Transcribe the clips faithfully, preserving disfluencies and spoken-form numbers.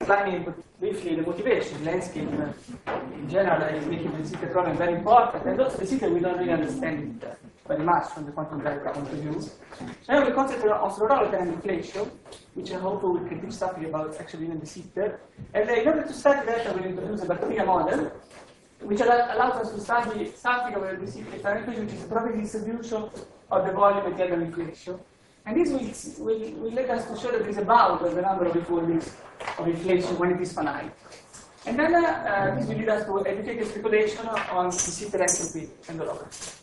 outlining briefly the motivation, the landscape uh, in general is making the de Sitter problem very important, and also de Sitter we don't really understand it uh, very much from the quantum gravity point of view. Now we concentrate on Oslo-Rao and inflation, which I hope we can teach something about actually in de Sitter. And uh, in order to study that, I will introduce a bacteria model, which allows us to study something about the de Sitter inflation, which is the probability distribution of the volume at the end of inflation. And this will, will, will let us to show that it's about the number of equalities of inflation when it is finite. And then uh, uh, this will lead us to educate a speculation on de Sitter entropy and the log.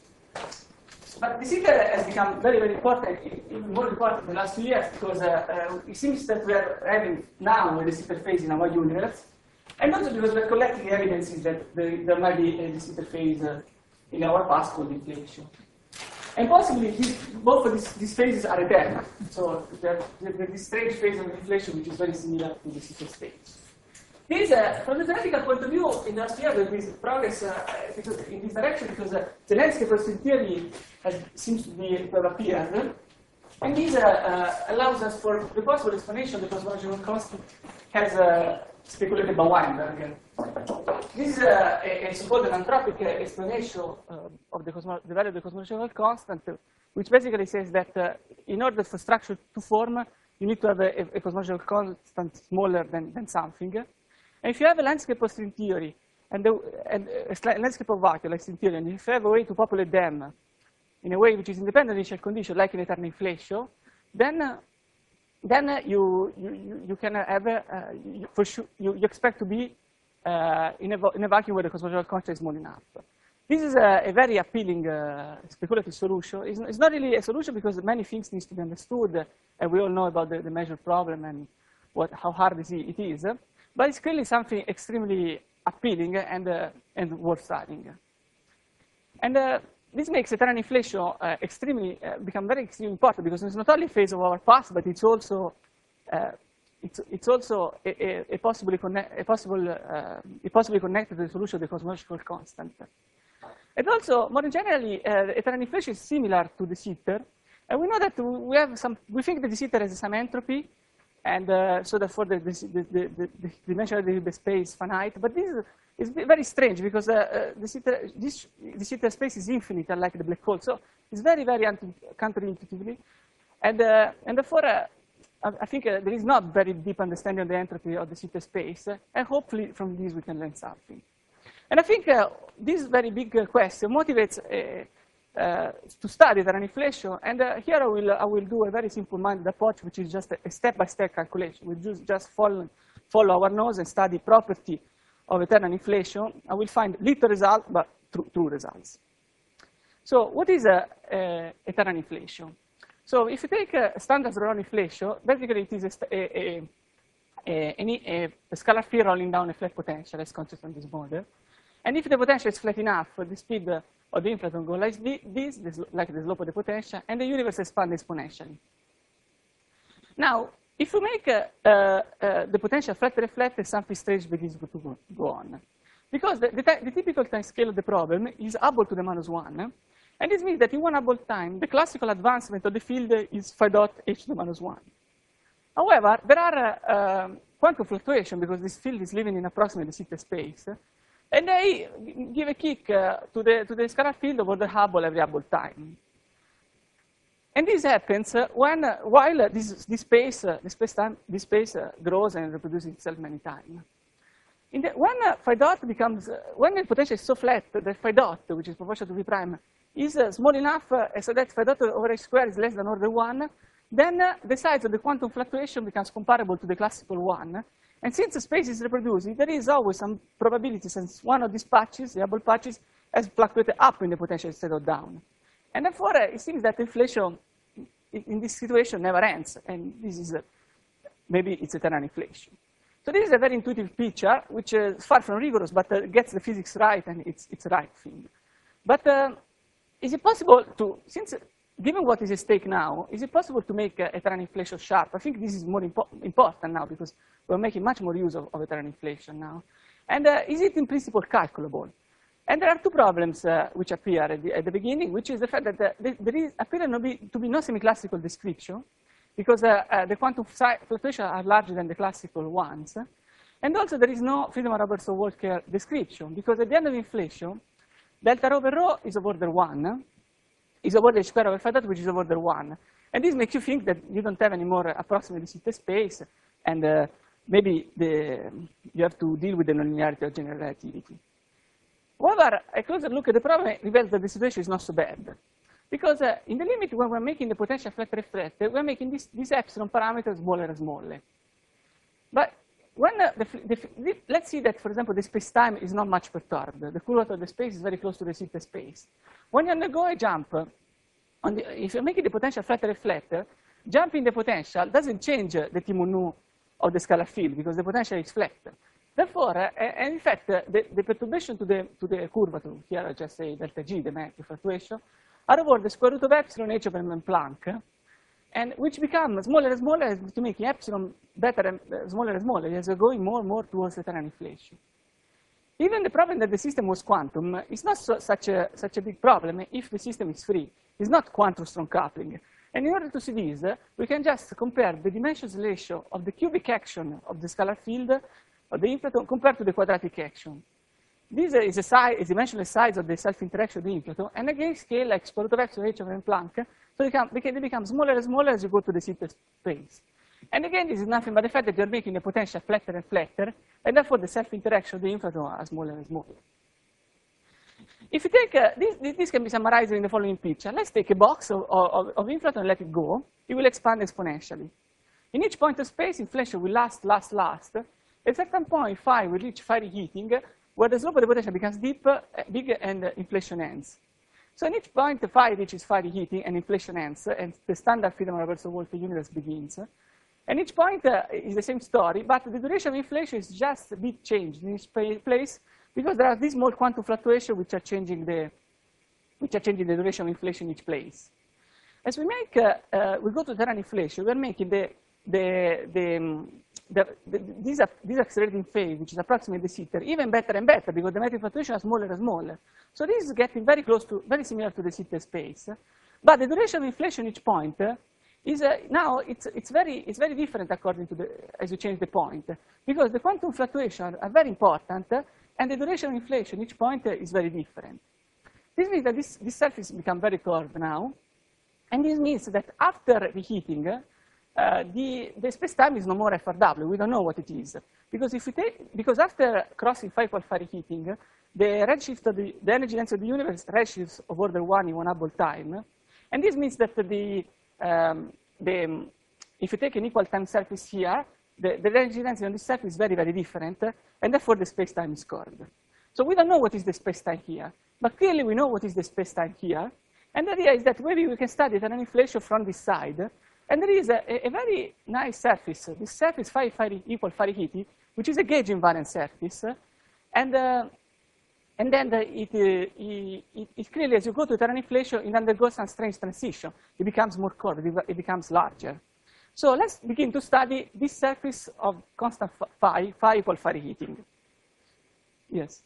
But de Sitter has become very, very important, even more important in the last few years, because uh, uh, it seems that we are having now a de Sitter phase in our universe, and also because we're collecting evidences that there, there might be a de Sitter phase uh, in our past called inflation. And possibly, this, both of these, these phases are eternal. So there's this strange phase of inflation, which is very similar to the de Sitter phase. This, uh, from the theoretical point of view, in the last year there is progress uh, because in this direction, because uh, the landscape of string theory has, seems to be to have appeared. And this uh, uh, allows us for the possible explanation the cosmological constant has uh, speculated by Weinberg. This is uh, a, a so-called anthropic uh, explanation uh, of the, the value of the cosmological constant, uh, which basically says that uh, in order for structure to form, you need to have a, a cosmological constant smaller than, than something. And if you have a landscape of string theory and, the, and a landscape of vacuum like string theory, and if you have a way to populate them in a way which is independent of initial condition, like in eternal inflation, then uh, then uh, you, you you can have a, uh, you, for sure you, you expect to be uh, in, a, in a vacuum where the cosmological constant is small enough. This is a, a very appealing uh, speculative solution. It's, it's not really a solution because many things need to be understood, uh, and we all know about the, the measure problem and what how hard it is. Uh, but it's clearly something extremely appealing and uh, and worth studying. And uh, this makes eternal inflation uh, extremely uh, become very extremely important because it's not only a phase of our past, but it's also uh, it's it's also a, a, a possibly connect, a possible uh, a possibly connected to the solution of the cosmological constant. And also, more generally, uh, eternal inflation is similar to de Sitter, and we know that we have some. We think that de Sitter has some entropy, and uh, so therefore the, the, the, the, the dimension of the space is finite. But this is It's very strange because uh, uh, de Sitter, this de Sitter space is infinite, unlike the black hole. So it's very, very counterintuitively, and uh, and therefore uh, I think uh, there is not very deep understanding of the entropy of the de Sitter space, uh, and hopefully from this we can learn something. And I think uh, this very big uh, question motivates uh, uh, to study eternal inflation. And uh, here I will I will do a very simple-minded approach, which is just a step-by-step calculation. We just just follow follow our nose and study property of eternal inflation. I will find little result, but true, true results. So what is a, a eternal inflation? So if you take a standard Rollo inflation, basically it is a, a, a, a, a scalar field rolling down a flat potential as constant on this model. And if the potential is flat enough, the speed of the inflaton goes like this, this, like the slope of the potential, and the universe expands exponentially. Now, if you make uh, uh, the potential flat reflected, something strange begins to go, go on. Because the, the, the typical time scale of the problem is Hubble to the minus one. And this means that in one Hubble time, the classical advancement of the field is phi dot h to the minus one. However, there are uh, um, quantum fluctuations because this field is living in approximately de Sitter space. And they give a kick uh, to, the, to the scalar field over the Hubble every Hubble time. And this happens uh, when, uh, while uh, this, this space, uh, this space, time, this space uh, grows and reproduces itself many times. In the, when uh, phi dot becomes, uh, when the potential is so flat that phi dot, which is proportional to v prime, is uh, small enough uh, so that phi dot over h squared is less than order one, then uh, the size of the quantum fluctuation becomes comparable to the classical one. And since the space is reproducing, there is always some probability since one of these patches, the Hubble patches, has fluctuated up in the potential instead of down. And therefore, uh, it seems that inflation in this situation never ends, and this is a, maybe it's eternal inflation. So this is a very intuitive picture, which is far from rigorous, but uh, gets the physics right, and it's it's a right thing. But uh, is it possible to, since given what is at stake now, is it possible to make uh, eternal inflation sharp? I think this is more impo important now because we're making much more use of, of eternal inflation now. And uh, is it in principle calculable? And there are two problems uh, which appear at the, at the beginning, which is the fact that uh, there is appear to be, to be no semi-classical description, because uh, uh, the quantum fluctuations are larger than the classical ones. And also there is no Friedmann-Robertson-Walker description, because at the end of inflation, delta rho over rho is of order one, is of order h squared over phi dot, which is of order one. And this makes you think that you don't have any more approximate de Sitter space, and uh, maybe the, you have to deal with the nonlinearity of general relativity. However, a closer look at the problem reveals that the situation is not so bad. Because uh, in the limit, when we're making the potential flat reflector, we're making this, this epsilon parameter smaller and smaller. But when uh, the, the, the, let's see that, for example, the space-time is not much perturbed. The curvature of the space is very close to the Sitter space. When you undergo a jump, on the, if you're making the potential flat reflector, jumping the potential doesn't change uh, the T mu nu of the scalar field, because the potential is flat. Therefore, uh, and in fact, uh, the, the perturbation to the, to the curvature, here I just say delta G, the metric fluctuation, are over the square root of epsilon h over m Planck, and which become smaller and smaller to make epsilon better and uh, smaller and smaller as we're going more and more towards the Terran inflation. Even the problem that the system was quantum is not so, such, a, such a big problem if the system is free. It's not quantum strong coupling. And in order to see this, uh, we can just compare the dimensions ratio of the cubic action of the scalar field of the inflaton compared to the quadratic action. This uh, is a size, is dimensionless size of the self-interaction of the inflaton, and again scale like square root of epsilon h over m Planck, so they become, they become smaller and smaller as you go to the Sitter space. And again, this is nothing but the fact that you're making the potential flatter and flatter, and therefore the self-interaction of the inflaton are smaller and smaller. If you take, uh, this, this can be summarized in the following picture. Let's take a box of, of, of inflaton and let it go. It will expand exponentially. In each point of space, inflation will last, last, last. At a certain point, phi will reach phi reheating, where the slope of the potential becomes deep, uh, big, and uh, inflation ends. So in each point, phi reaches phi reheating, and inflation ends, and the standard Friedmann-Robertson-Walker universe begins. And each point uh, is the same story, but the duration of inflation is just a bit changed in each place, because there are these small quantum fluctuations which are changing the, which are changing the duration of inflation in each place. As we make, uh, uh, we go to Terran inflation, we're making the, the, the, um, the, the this, this accelerating phase, which is approximately the Sitter, even better and better, because the metric fluctuations are smaller and smaller. So this is getting very close to, very similar to the Sitter space. But the duration of inflation each point uh, is uh, now it's, it's, very, it's very different according to the, as you change the point, because the quantum fluctuations are very important, uh, and the duration of inflation each point uh, is very different. This means that this, this surface becomes very curved now, and this means that after reheating, uh, the, the space-time is no more F R W. We don't know what it is, because if we take, because after crossing phi equal phi reheating, the redshift of the, the energy density of the universe redshifts of order one in one Hubble time, and this means that the, um, the if you take an equal time surface here, the, the energy density on this surface is very, very different, and therefore the space-time is curved. So we don't know what is the space-time here, but clearly we know what is the space-time here. And the idea is that maybe we can study Terran inflation from this side. And there is a, a very nice surface, this surface phi, phi equal phi reheating, which is a gauge invariant surface. And, uh, and then the, it, uh, it, it clearly, as you go to Terran inflation, it undergoes some strange transition. It becomes more curved, it becomes larger. So let's begin to study this surface of constant phi, phi equal phi reheating. Yes?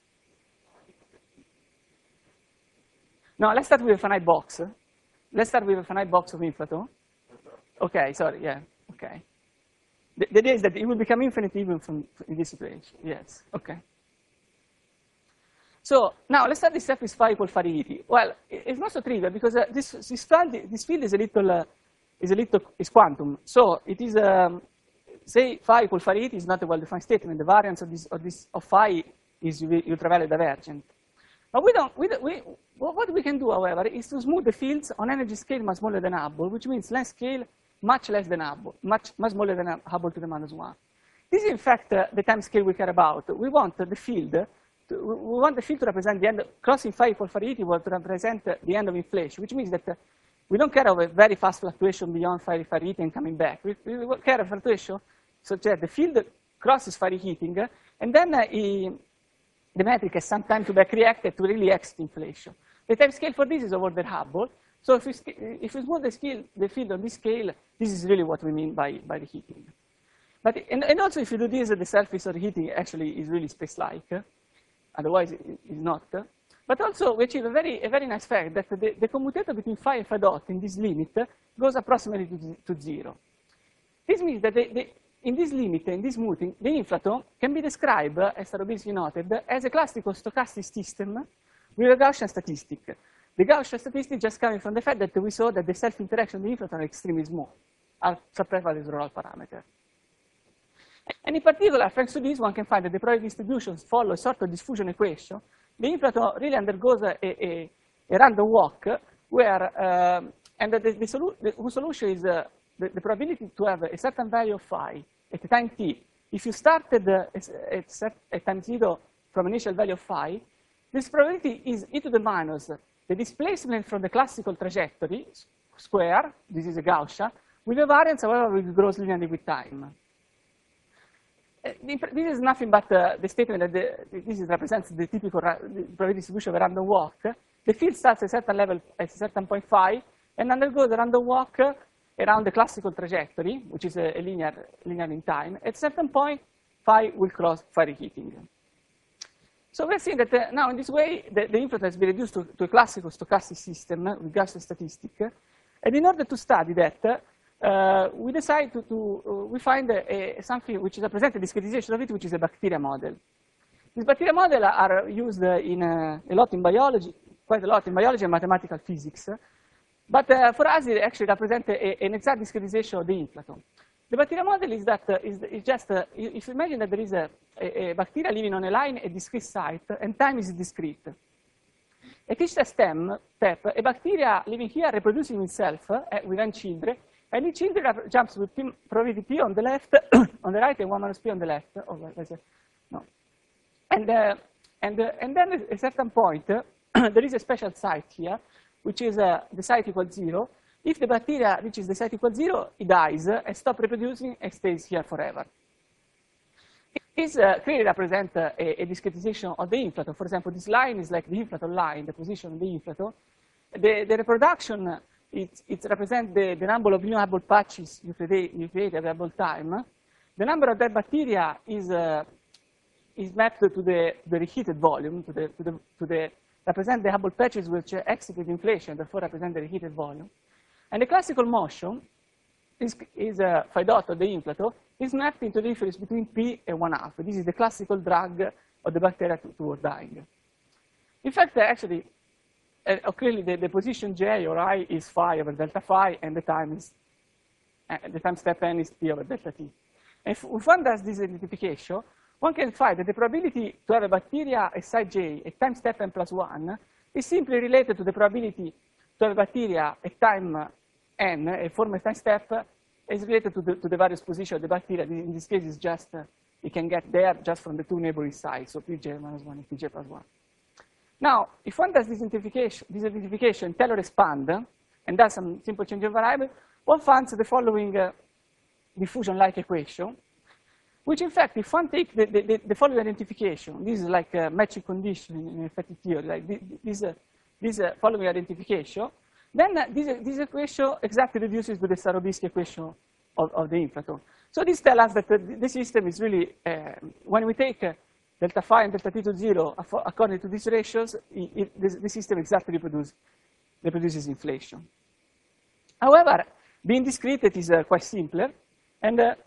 Now, let's start with a finite box. Let's start with a finite box of inflaton. Okay, sorry, yeah, okay. The, the idea is that it will become infinite even from in this situation. Yes, okay. So now let's start this surface phi equal phi reheating. Well, it's not so trivial because uh, this this field this field is a little uh, is a little is quantum. So it is um, say phi equal phi reheating is not a well-defined statement. The variance of this of this of phi is ultraviolet divergent. But we don't, we, don't, we, what we can do, however, is to smooth the fields on energy scale much smaller than Hubble, which means length scale much less than Hubble, much, much smaller than Hubble to the minus one. This is, in fact, uh, the time scale we care about. We want the field, to, we want the field to represent the end, crossing phi equal phi reheating to represent uh, the end of inflation, which means that uh, we don't care of a very fast fluctuation beyond phi phi reheating and coming back. We, we care of fluctuation such that the field crosses phi reheating, uh, and then uh, he, the metric has some time to back react to really exit inflation. The time scale for this is of order Hubble. So if we, if we smooth the, scale, the field on this scale, this is really what we mean by, by the heating. But, and, and also if you do this, the surface of the heating actually is really space-like. Otherwise, it is not. But also, we achieve a very, a very nice fact that the, the commutator between phi and phi dot in this limit goes approximately to, to zero. This means that the, the, in this limit, in this smoothing, the inflaton can be described, as Tarobisi noted, as a classical stochastic system with a Gaussian statistic. The Gaussian statistic just coming from the fact that we saw that the self-interaction of the inflaton are extremely small, are suppressed by this Rolle parameter. And in particular, thanks to this, one can find that the probability distributions follow a sort of diffusion equation. The inflaton really undergoes a, a, a random walk where, uh, and the, the, the, solu the whose solution is uh, the, the probability to have a certain value of phi at the time t. If you started uh, at, set, at time zero from initial value of phi, this probability is e to the minus the displacement from the classical trajectory square, this is a Gaussian, with a variance, however, which grows linearly with time. Uh, this is nothing but uh, the statement that the, this is represents the typical the probability distribution of a random walk. The field starts at a certain level, at a certain point phi, and undergoes a random walk around the classical trajectory, which is a, a linear, linear in time. At a certain point, phi will cross phi reheating. So we're seeing that uh, now in this way, the, the inflaton has been reduced to, to a classical stochastic system with Gaussian statistic. And in order to study that, uh, we decide to, to uh, we find a, a, something which represents a discretization of it, which is a bacteria model. These bacteria models are used in uh, a lot in biology, quite a lot in biology and mathematical physics. But uh, for us, it actually represents a, an exact discretization of the inflaton. The bacteria model is that uh, is, is just, uh, if you imagine that there is a, a, a bacteria living on a line at a discrete site, and time is discrete. At each stem, step, a bacteria living here reproducing itself uh, with n children, and each children jumps with p, probability p on the left, on the right, and one minus p on the left. Oh, let's say, no. And, uh, and, uh, and then at a certain point, uh, there is a special site here, which is uh, the site equals zero. If the bacteria reaches the site equals zero, it dies uh, and stops reproducing and stays here forever. This uh, clearly represents uh, a, a discretization of the inflaton. For example, this line is like the inflaton line, the position of the inflaton. The, the reproduction, uh, it, it represents the, the number of new Hubble patches you create, you create at Hubble time. The number of dead bacteria is, uh, is mapped to the, the reheated volume, to the, to the, to the represent the Hubble patches which uh, execute inflation, therefore represent the reheated volume. And the classical motion is, is uh, phi dot of the inflaton, is mapped into the difference between p and one half. This is the classical drag of the bacteria to, toward dying. In fact, uh, actually, uh, clearly the, the position j or I is phi over delta phi, and the time is uh, the time step n is p over delta t. And if, if one does this identification, one can find that the probability to have a bacteria at site j at time step n plus one is simply related to the probability to have a bacteria at time n, a former time step, is related to the, to the various positions of the bacteria. In this case, it's just, uh, you can get there just from the two neighboring sites, so pj minus one and pj plus one. Now, if one does this identification, this identification Taylor expand, and does some simple change of variable, one finds the following uh, diffusion-like equation, which in fact, if one takes the, the, the following identification, this is like a matching condition in effective theory, like this, uh, this uh, following identification, then uh, this, this equation exactly reduces to the Tarobisi equation of, of the inflaton. So this tells us that the, the system is really, uh, when we take uh, delta phi and delta t to zero according to these ratios, it, it, the, the system exactly reproduce, reproduces inflation. However, being discrete, it is uh, quite simpler, and uh,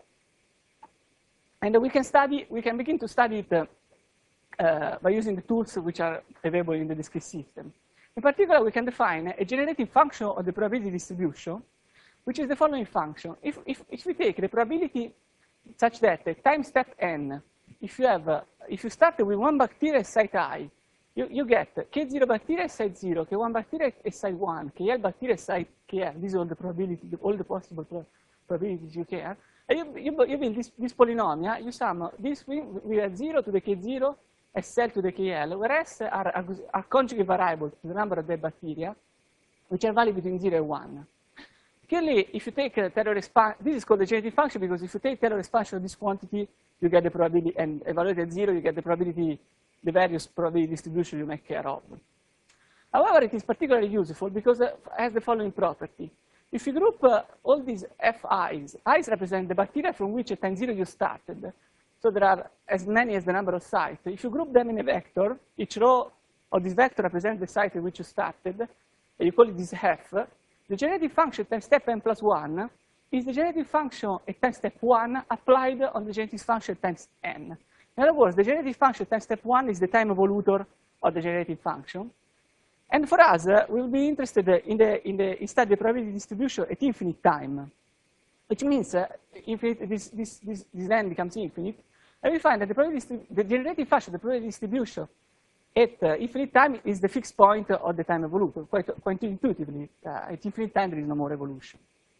and we can study, we can begin to study it uh, uh, by using the tools which are available in the discrete system. In particular, we can define a generating function of the probability distribution, which is the following function. If, if, if we take the probability such that at time step n, if you have, uh, if you start with one bacteria at site I, you, you get K zero bacteria at site zero, K one bacteria at site one, K L bacteria at site K L. These are all the probability, all the possible pro probabilities you can. And you, you, you build this, this polynomial, you sum this with zero to the K zero, S L to the K L, whereas are, are conjugate variables to the number of the bacteria, which are valid between zero and one. Clearly, if you take a Taylor expansion, this is called the generating function because if you take Taylor expansion of this quantity, you get the probability, and evaluate at zero, you get the probability, the various probability distribution you make care of. However, it is particularly useful because it has the following property. If you group uh, all these F I's, I's represent the bacteria from which at time zero you started. So there are as many as the number of sites. If you group them in a vector, each row of this vector represents the site at which you started, and you call it this F. The generating function times step n plus one is the generative function at time step one applied on the generative function at times n. In other words, the generative function at time step one is the time evolutor of the generative function. And for us, uh, we'll be interested in the, in the instead the probability distribution at infinite time, which means uh, infinite, this, this, this, this n becomes infinite. And we find that the, probability the generative function, the probability distribution at uh, infinite time is the fixed point of the time evolutor. Quite, quite intuitively, uh, at infinite time there is no more evolution.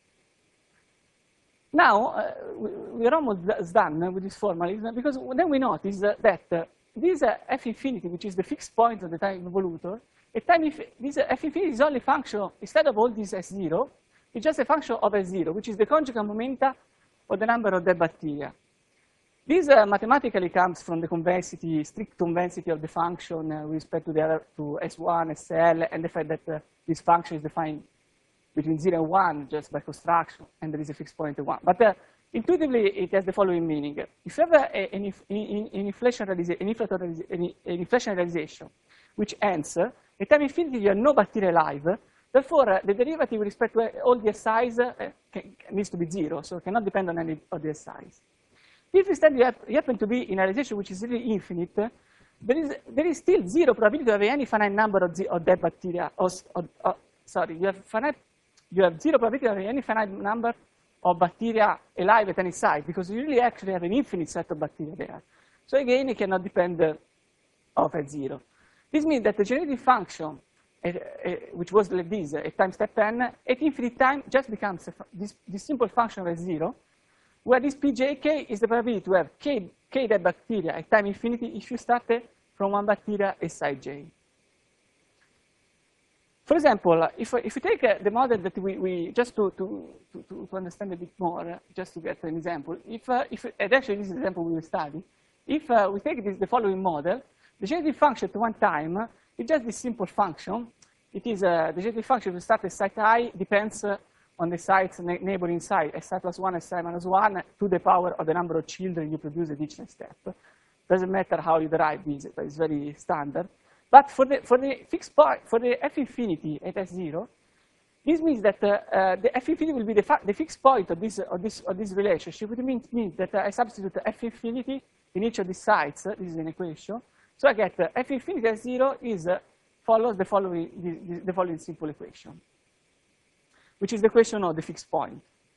Now, uh, we are almost done with this formalism, because then we notice uh, that uh, this uh, f infinity, which is the fixed point of the time evolutor, at time if this uh, f infinity is only a function, instead of all this S zero, it's just a function of S zero, which is the conjugate momenta of the number of dead bacteria. This uh, mathematically comes from the convexity, strict convexity of the function uh, with respect to the other, to S one, S L, and the fact that uh, this function is defined between zero and one just by construction, and there is a fixed point at one. But uh, intuitively, it has the following meaning. If you have a, a, an, an, inflation realiza an, an, an inflation realization which ends uh, at time infinity, you have no bacteria alive. Therefore, uh, the derivative with respect to all the S Is uh, can, needs to be zero, so it cannot depend on any of the S Is. If instead you, have, you happen to be in a realization which is really infinite, uh, there is, there is still zero probability to have any finite number of, of dead bacteria. Or, or, or, sorry, you have finite. You have zero probability of any finite number of bacteria alive at any site, because you really actually have an infinite set of bacteria there. So again, it cannot depend uh, of at zero. This means that the generative function, uh, uh, which was like this uh, at time step n, at infinite time just becomes a, this, this simple function of at zero, where this P J K is the probability to have k, k dead bacteria at time infinity if you start uh, from one bacteria at site j. For example, if, if we take uh, the model that we, we just to, to, to, to understand a bit more, uh, just to get an example, if, uh, if and actually this is the example we will study, if uh, we take this, the following model, the generative function at one time uh, is just this simple function. It is uh, the generative function if we start at site I depends uh, on the site's neighboring site, Si plus one, Si minus one, to the power of the number of children you produce at each step. Doesn't matter how you derive this, but it's very standard. But for the, for the fixed point, for the f infinity at S zero, this means that uh, uh, the f infinity will be the, the fixed point of this, of this, of this relationship, which means, means that uh, I substitute f infinity in each of these sites. Uh, this is an equation. So I get uh, f infinity at zero is, uh, follows the following, the, the following simple equation, which is the equation of the fixed point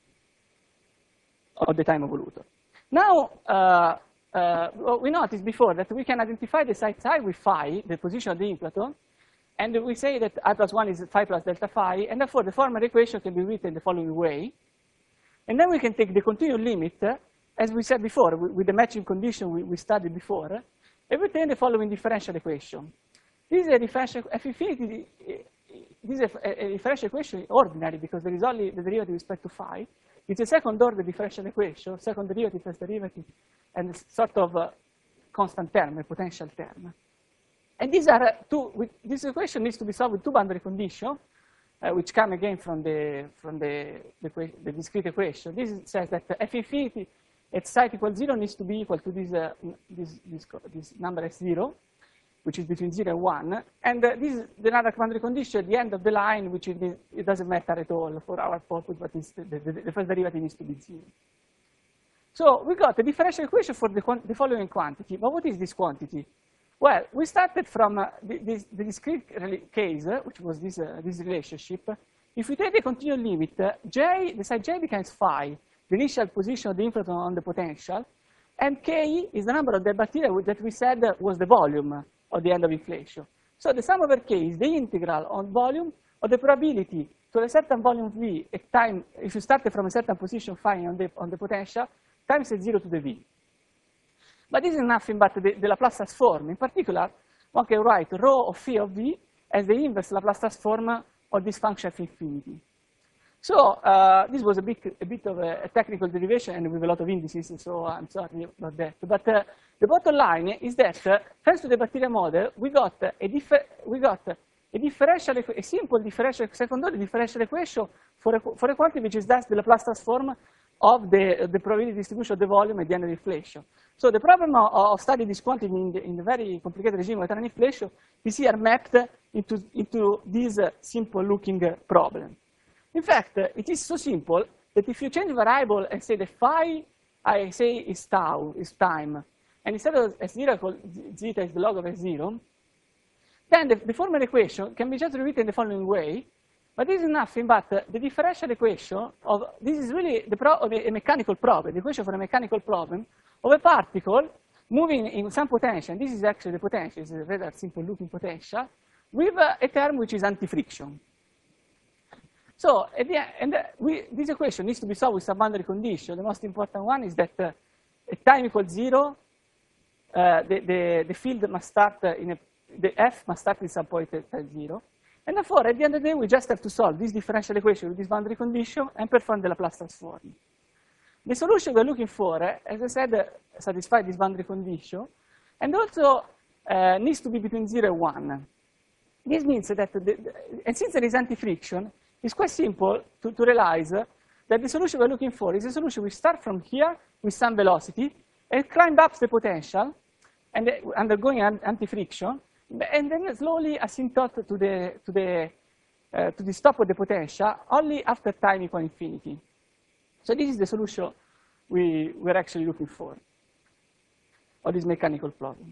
of the time evolutor. Now, uh, Uh, well, we noticed before that we can identify the site I with phi, the position of the inflaton, and we say that I plus one is phi plus delta phi, and therefore the formal equation can be written the following way. And then we can take the continuous limit, uh, as we said before, with the matching condition we, we studied before, uh, and we obtain the following differential equation. This is a differential f infinity. This is a, a, a differential equation ordinary because there is only the derivative with respect to phi. It's a second order differential equation, second derivative, first derivative, and sort of a constant term, a potential term. And these are uh, two, with, this equation needs to be solved with two boundary conditions, uh, which come again from the, from the, the, the discrete equation. This says that f infinity at site equals zero needs to be equal to this, uh, this, this, this number s zero, which is between zero and one. And uh, this is another boundary condition at the end of the line, which it, it doesn't matter at all for our purpose, but the, the, the first derivative needs to be zero. So we got a differential equation for the, the following quantity. But what is this quantity? Well, we started from uh, the, this, the discrete case, uh, which was this, uh, this relationship. If we take the continuous limit, uh, J, the site J becomes phi, the initial position of the inflaton on the potential, and K is the number of the bacteria that we said was the volume of the end of inflation. So the sum over K is the integral on volume of the probability to a certain volume V at time, if you started from a certain position phi on the, on the potential, times at zero to the V. But this is nothing but the, the Laplace transform. In particular, one can write rho of phi of V as the inverse Laplace transform of this function f infinity. So uh, this was a bit, a bit of a, a technical derivation and with a lot of indices, so I'm sorry about that. But uh, the bottom line is that uh, thanks to the bacteria model, we got a, differ we got a differential, a simple differential, second order differential equation for a, for a quantity which is thus the Laplace transform of the, the probability distribution of the volume at the end of inflation. So the problem of, of studying this quantity in the, in the very complicated regime of eternal inflation is here mapped into, into this uh, simple looking uh, problem. In fact, uh, it is so simple that if you change variable and say the phi, I say is tau, is time, and instead of S zero, called zeta is the log of S zero, then the, the formal equation can be just rewritten in the following way. But this is nothing but uh, the differential equation of, this is really the pro of a, a mechanical problem, the equation for a mechanical problem of a particle moving in some potential, and this is actually the potential, it's a rather simple looking potential, with uh, a term which is anti-friction. So, at the end, and uh, we, this equation needs to be solved with some boundary condition. The most important one is that uh, at time equals zero, uh, the, the, the field must start uh, in a, the F must start at some point at, at zero. And therefore, at the end of the day, we just have to solve this differential equation with this boundary condition and perform the Laplace transform. The solution we're looking for, uh, as I said, uh, satisfies this boundary condition, and also uh, needs to be between zero and one. This means that, the, the, and since there is anti-friction, it's quite simple to, to realize uh, that the solution we're looking for is a solution which starts from here with some velocity and climb up the potential, and uh, undergoing an anti-friction, and then slowly asymptote to the to the uh, to the stop of the potential only after time equal infinity. So this is the solution we we're actually looking for of this mechanical problem.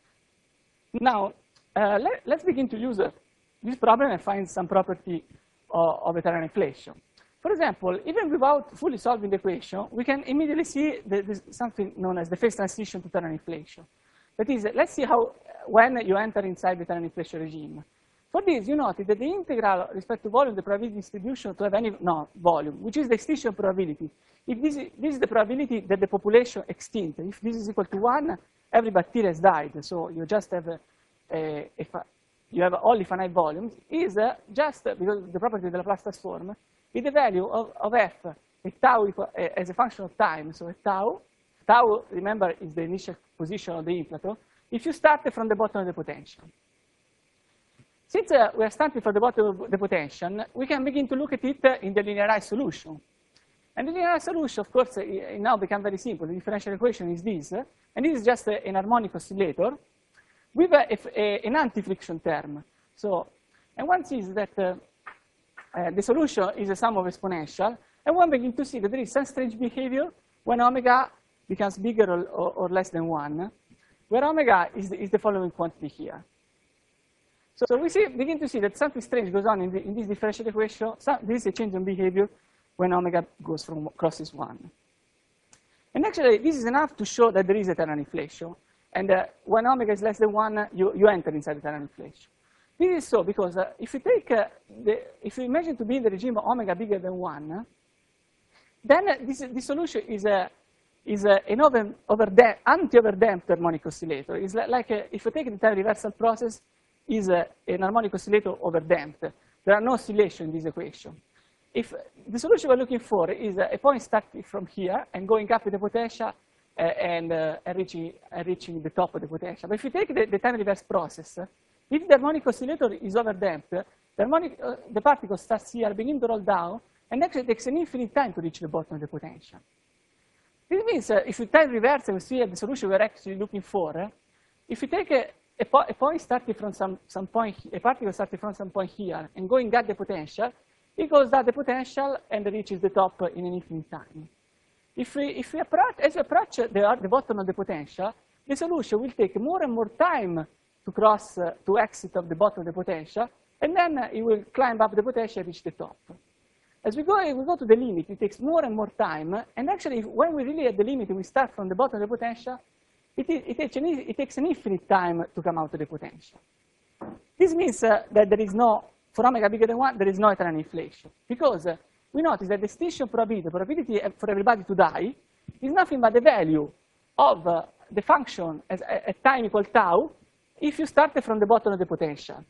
Now uh, let, let's begin to use uh, this problem and find some property of, of a Terran inflation. For example, even without fully solving the equation, we can immediately see the, this, something known as the phase transition to Terran inflation. That is, let's see how when you enter inside the Terran inflation regime. For this, you notice that the integral respect to volume, the probability distribution to have any no, volume, which is the extinction probability. If this is, this is the probability that the population extinct, if this is equal to one, every bacteria has died. So you just have a, a, a you have only finite volumes. Is uh, just uh, because the property of the Laplace transform is the value of, of f at tau equal, uh, as a function of time. So at tau, tau, remember, is the initial position of the inflator. If you start from the bottom of the potential. Since uh, we are starting from the bottom of the potential, we can begin to look at it uh, in the linearized solution. And the linearized solution, of course, uh, it now becomes very simple. The differential equation is this, uh, and this is just uh, an harmonic oscillator with uh, a, a, an anti-friction term. So, and one sees that uh, uh, the solution is a sum of exponential, and one begins to see that there is some strange behavior when omega becomes bigger or, or, or less than one, where omega is the, is the following quantity here. So, so we see, begin to see that something strange goes on in, the, in this differential equation. So this is a change in behavior when omega goes from crosses one. And actually, this is enough to show that there is a Terran inflation. And uh, when omega is less than one, you, you enter inside the Terran inflation. This is so because uh, if you take, uh, the, if you imagine to be in the regime of omega bigger than one, then uh, this, this solution is a, is a, an over, over anti-overdamped harmonic oscillator. It's like, like a, if you take the time reversal process, is a, an harmonic oscillator overdamped. There are no oscillations in this equation. If the solution we're looking for is a, a point starting from here and going up with the potential uh, and, uh, and, reaching, and reaching the top of the potential. But if you take the, the time reverse process, if the harmonic oscillator is overdamped, the, harmonic, uh, the particle starts here, begin to roll down, and actually takes an infinite time to reach the bottom of the potential. This means uh, if you time reverse and we see the solution we're actually looking for, uh, if you take a, a, po a point starting from some, some point, a particle starting from some point here and going at the potential, it goes at the potential and reaches the top in an infinite time. If we, if we approach, as we approach the, the bottom of the potential, the solution will take more and more time to cross, uh, to exit of the bottom of the potential, and then uh, it will climb up the potential and reach the top. As we go, we go to the limit, it takes more and more time. And actually, when we really at the limit, we start from the bottom of the potential, it, it, takes, an, it takes an infinite time to come out of the potential. This means uh, that there is no, for omega bigger than one, there is no Terran inflation. Because uh, we notice that the extinction probability, the probability for everybody to die, is nothing but the value of uh, the function as, at time equal tau if you start from the bottom of the potential.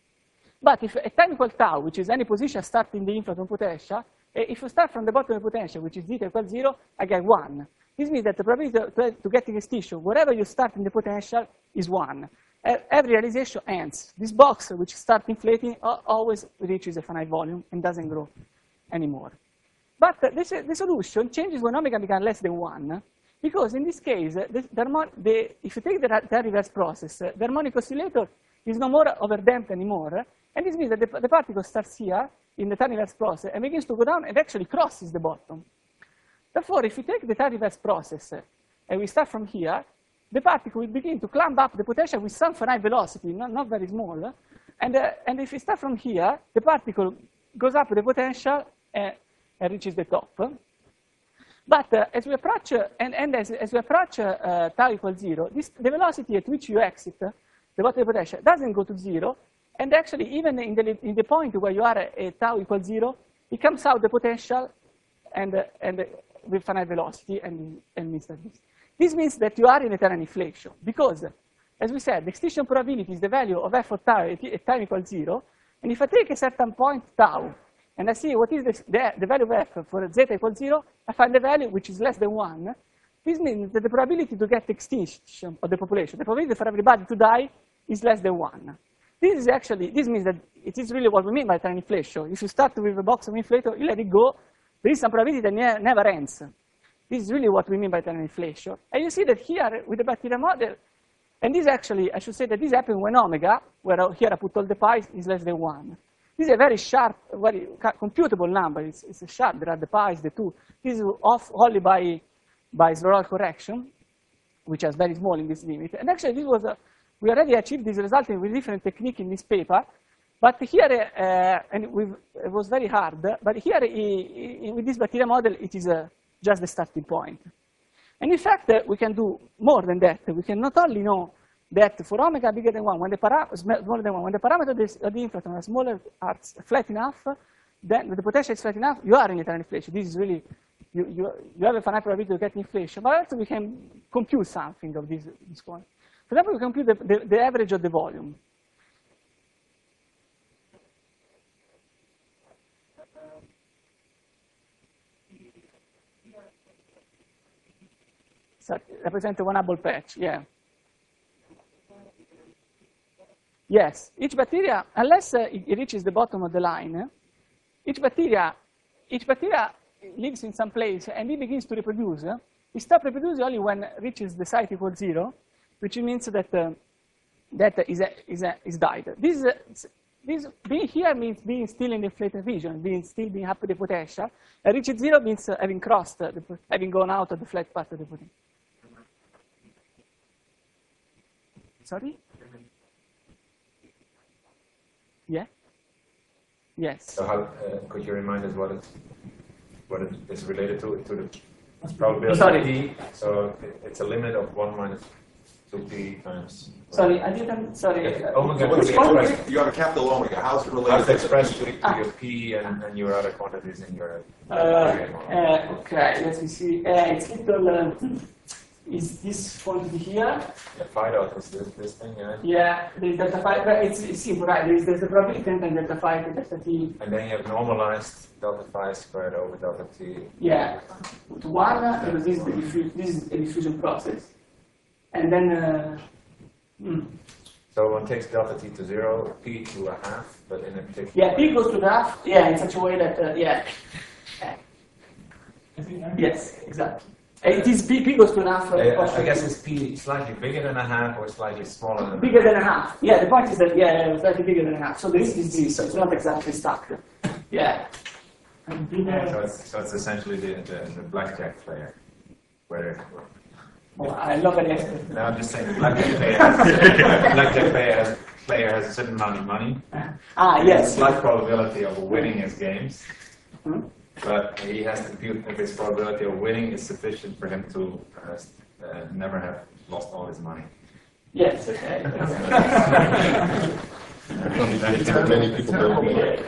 But if at time equal tau, which is any position starting the inflaton potential, if you start from the bottom of the potential, which is zeta equals zero, I get one. This means that the probability to, to get extinction, wherever you start in the potential, is one. Every realization ends. This box, which starts inflating, always reaches a finite volume and doesn't grow anymore. But this, the solution changes when omega becomes less than one, because in this case, the, the, the, if you take the, the reverse process, the harmonic oscillator is no more overdamped anymore. And this means that the, the particle starts here in the time reverse process and begins to go down and actually crosses the bottom. Therefore, if we take the time reverse process uh, and we start from here, the particle will begin to climb up the potential with some finite velocity, not, not very small. Uh, and, uh, and if we start from here, the particle goes up the potential and, and reaches the top. But uh, as we approach, uh, and, and as, as we approach uh, uh, tau equals zero, this, the velocity at which you exit uh, the bottom of the potential doesn't go to zero. And actually, even in the, in the point where you are at, at tau equals zero, it comes out the potential and, uh, and uh, with finite velocity and, and means like this. This means that you are in eternal inflation because, as we said, the extinction probability is the value of f of tau at, at time equals zero. And if I take a certain point tau, and I see what is the, the, the value of f for zeta equals zero, I find the value which is less than one. This means that the probability to get extinction of the population, the probability for everybody to die, is less than one. This is actually, this means that it is really what we mean by eternal inflation. If you start with a box of inflator, you let it go, there is some probability that ne never ends. This is really what we mean by eternal inflation. And you see that here, with the bacteria model, and this actually, I should say that this happens when omega, where here I put all the pi's, is less than one. This is a very sharp, very computable number. It's, it's a sharp, there are the pi's, the two. This is off only by, by Slorol correction, which is very small in this limit. And actually, this was a, we already achieved this result with different technique in this paper. But here, uh, and we've, it was very hard, but here, uh, with this bacteria model, it is uh, just the starting point. And in fact, uh, we can do more than that. We can not only know that for omega bigger than one, when the para smaller than one, when the parameter of the inflaton are smaller, are flat enough, then the potential is flat enough, you are in eternal inflation. This is really, you, you, you have a finite probability to get inflation. But also we can compute something of this, this point. For example, we compute the, the, the average of the volume. So represent one Hubble patch, yeah. Yes, each bacteria, unless uh, it reaches the bottom of the line, each bacteria, each bacteria lives in some place and it begins to reproduce. It stops reproducing only when it reaches the site equals zero, which means that uh, that is a, is a, is died. This uh, this being here means being still in the inflated region, being still being up to the potential. And reaching zero means uh, having crossed, uh, the, having gone out of the flat part of the potential. Sorry? Yeah? Yes. So how, uh, could you remind us what it, what it is related to, to the probability? Sorry. So it, it's a limit of one minus two p times. Sorry, I didn't, sorry. Uh, omega What's could the be expressed, expressed, you have a capital omega. How's it related? how's it expressed to, to Ah. your p and, and your other quantities in your Uh, uh, okay, let me see. Uh, it's little, uh, is this quantity here? yeah, phi dot is this, this thing, yeah? Yeah, there's delta phi, but it's, it's simple, right? There's, there's the probability and then delta phi to delta t. And then you have normalized delta phi squared over delta t. Yeah, to one, uh, because this is, the diffu this is a diffusion process. And then, uh, hmm. So one takes delta t to zero, p to a half, but in a particular yeah, p goes to the half, yeah, in such a way that, uh, yeah. Yes, exactly. It is p, p goes to an half. Uh, I guess it's p slightly bigger than a half or slightly smaller than Bigger than a half. Yeah, the point is that, yeah, yeah, slightly bigger than a half. So there is this z, so it's not exactly stuck. Yeah. Yeah, so it's, so it's essentially the, the, the blackjack player. Where, Oh, I love it. no, I'm just saying the blackjack player has, blackjack player has, player has a certain amount of money. Ah, He has a yes. slight probability of winning his games. Hmm? But he has to compute if his probability of winning is sufficient for him to uh, uh, never have lost all his money. Yes, okay. Many people don't.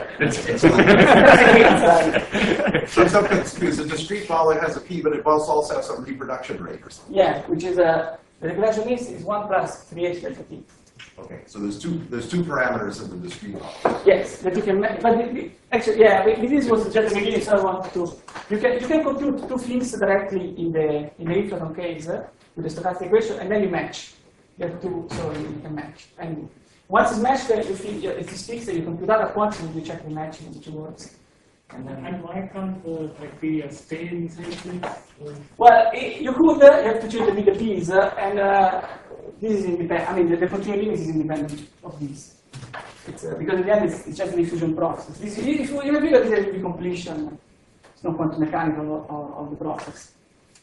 I'm so confused. The discrete model has a p, but it must also have some reproduction rate or something. Yeah, which is a, the regression is, is one plus three h delta t. Okay, so there's two there's two parameters in the discrete model. Yes, that you can, but the, the, actually, yeah, we, this was just the beginning, so I wanted to, you can, you can compute two things directly in the, in the inflaton case uh, with the stochastic equation, and then you match. You have two, so you can match. And once it's matched, then you feel, if it's fixed, you compute other quantities, you check the matching, which works. And, then, And why can't the bacteria stay in the same place? Or- well, I- you could, uh, you have to choose the bigger piece, uh, and uh, this is independent. I mean, the, the continuity limit is independent of this. It's, uh, because in the end, it's, it's just a diffusion process. This, if you even figure this will be completion, it's not quantum mechanical of, of the process.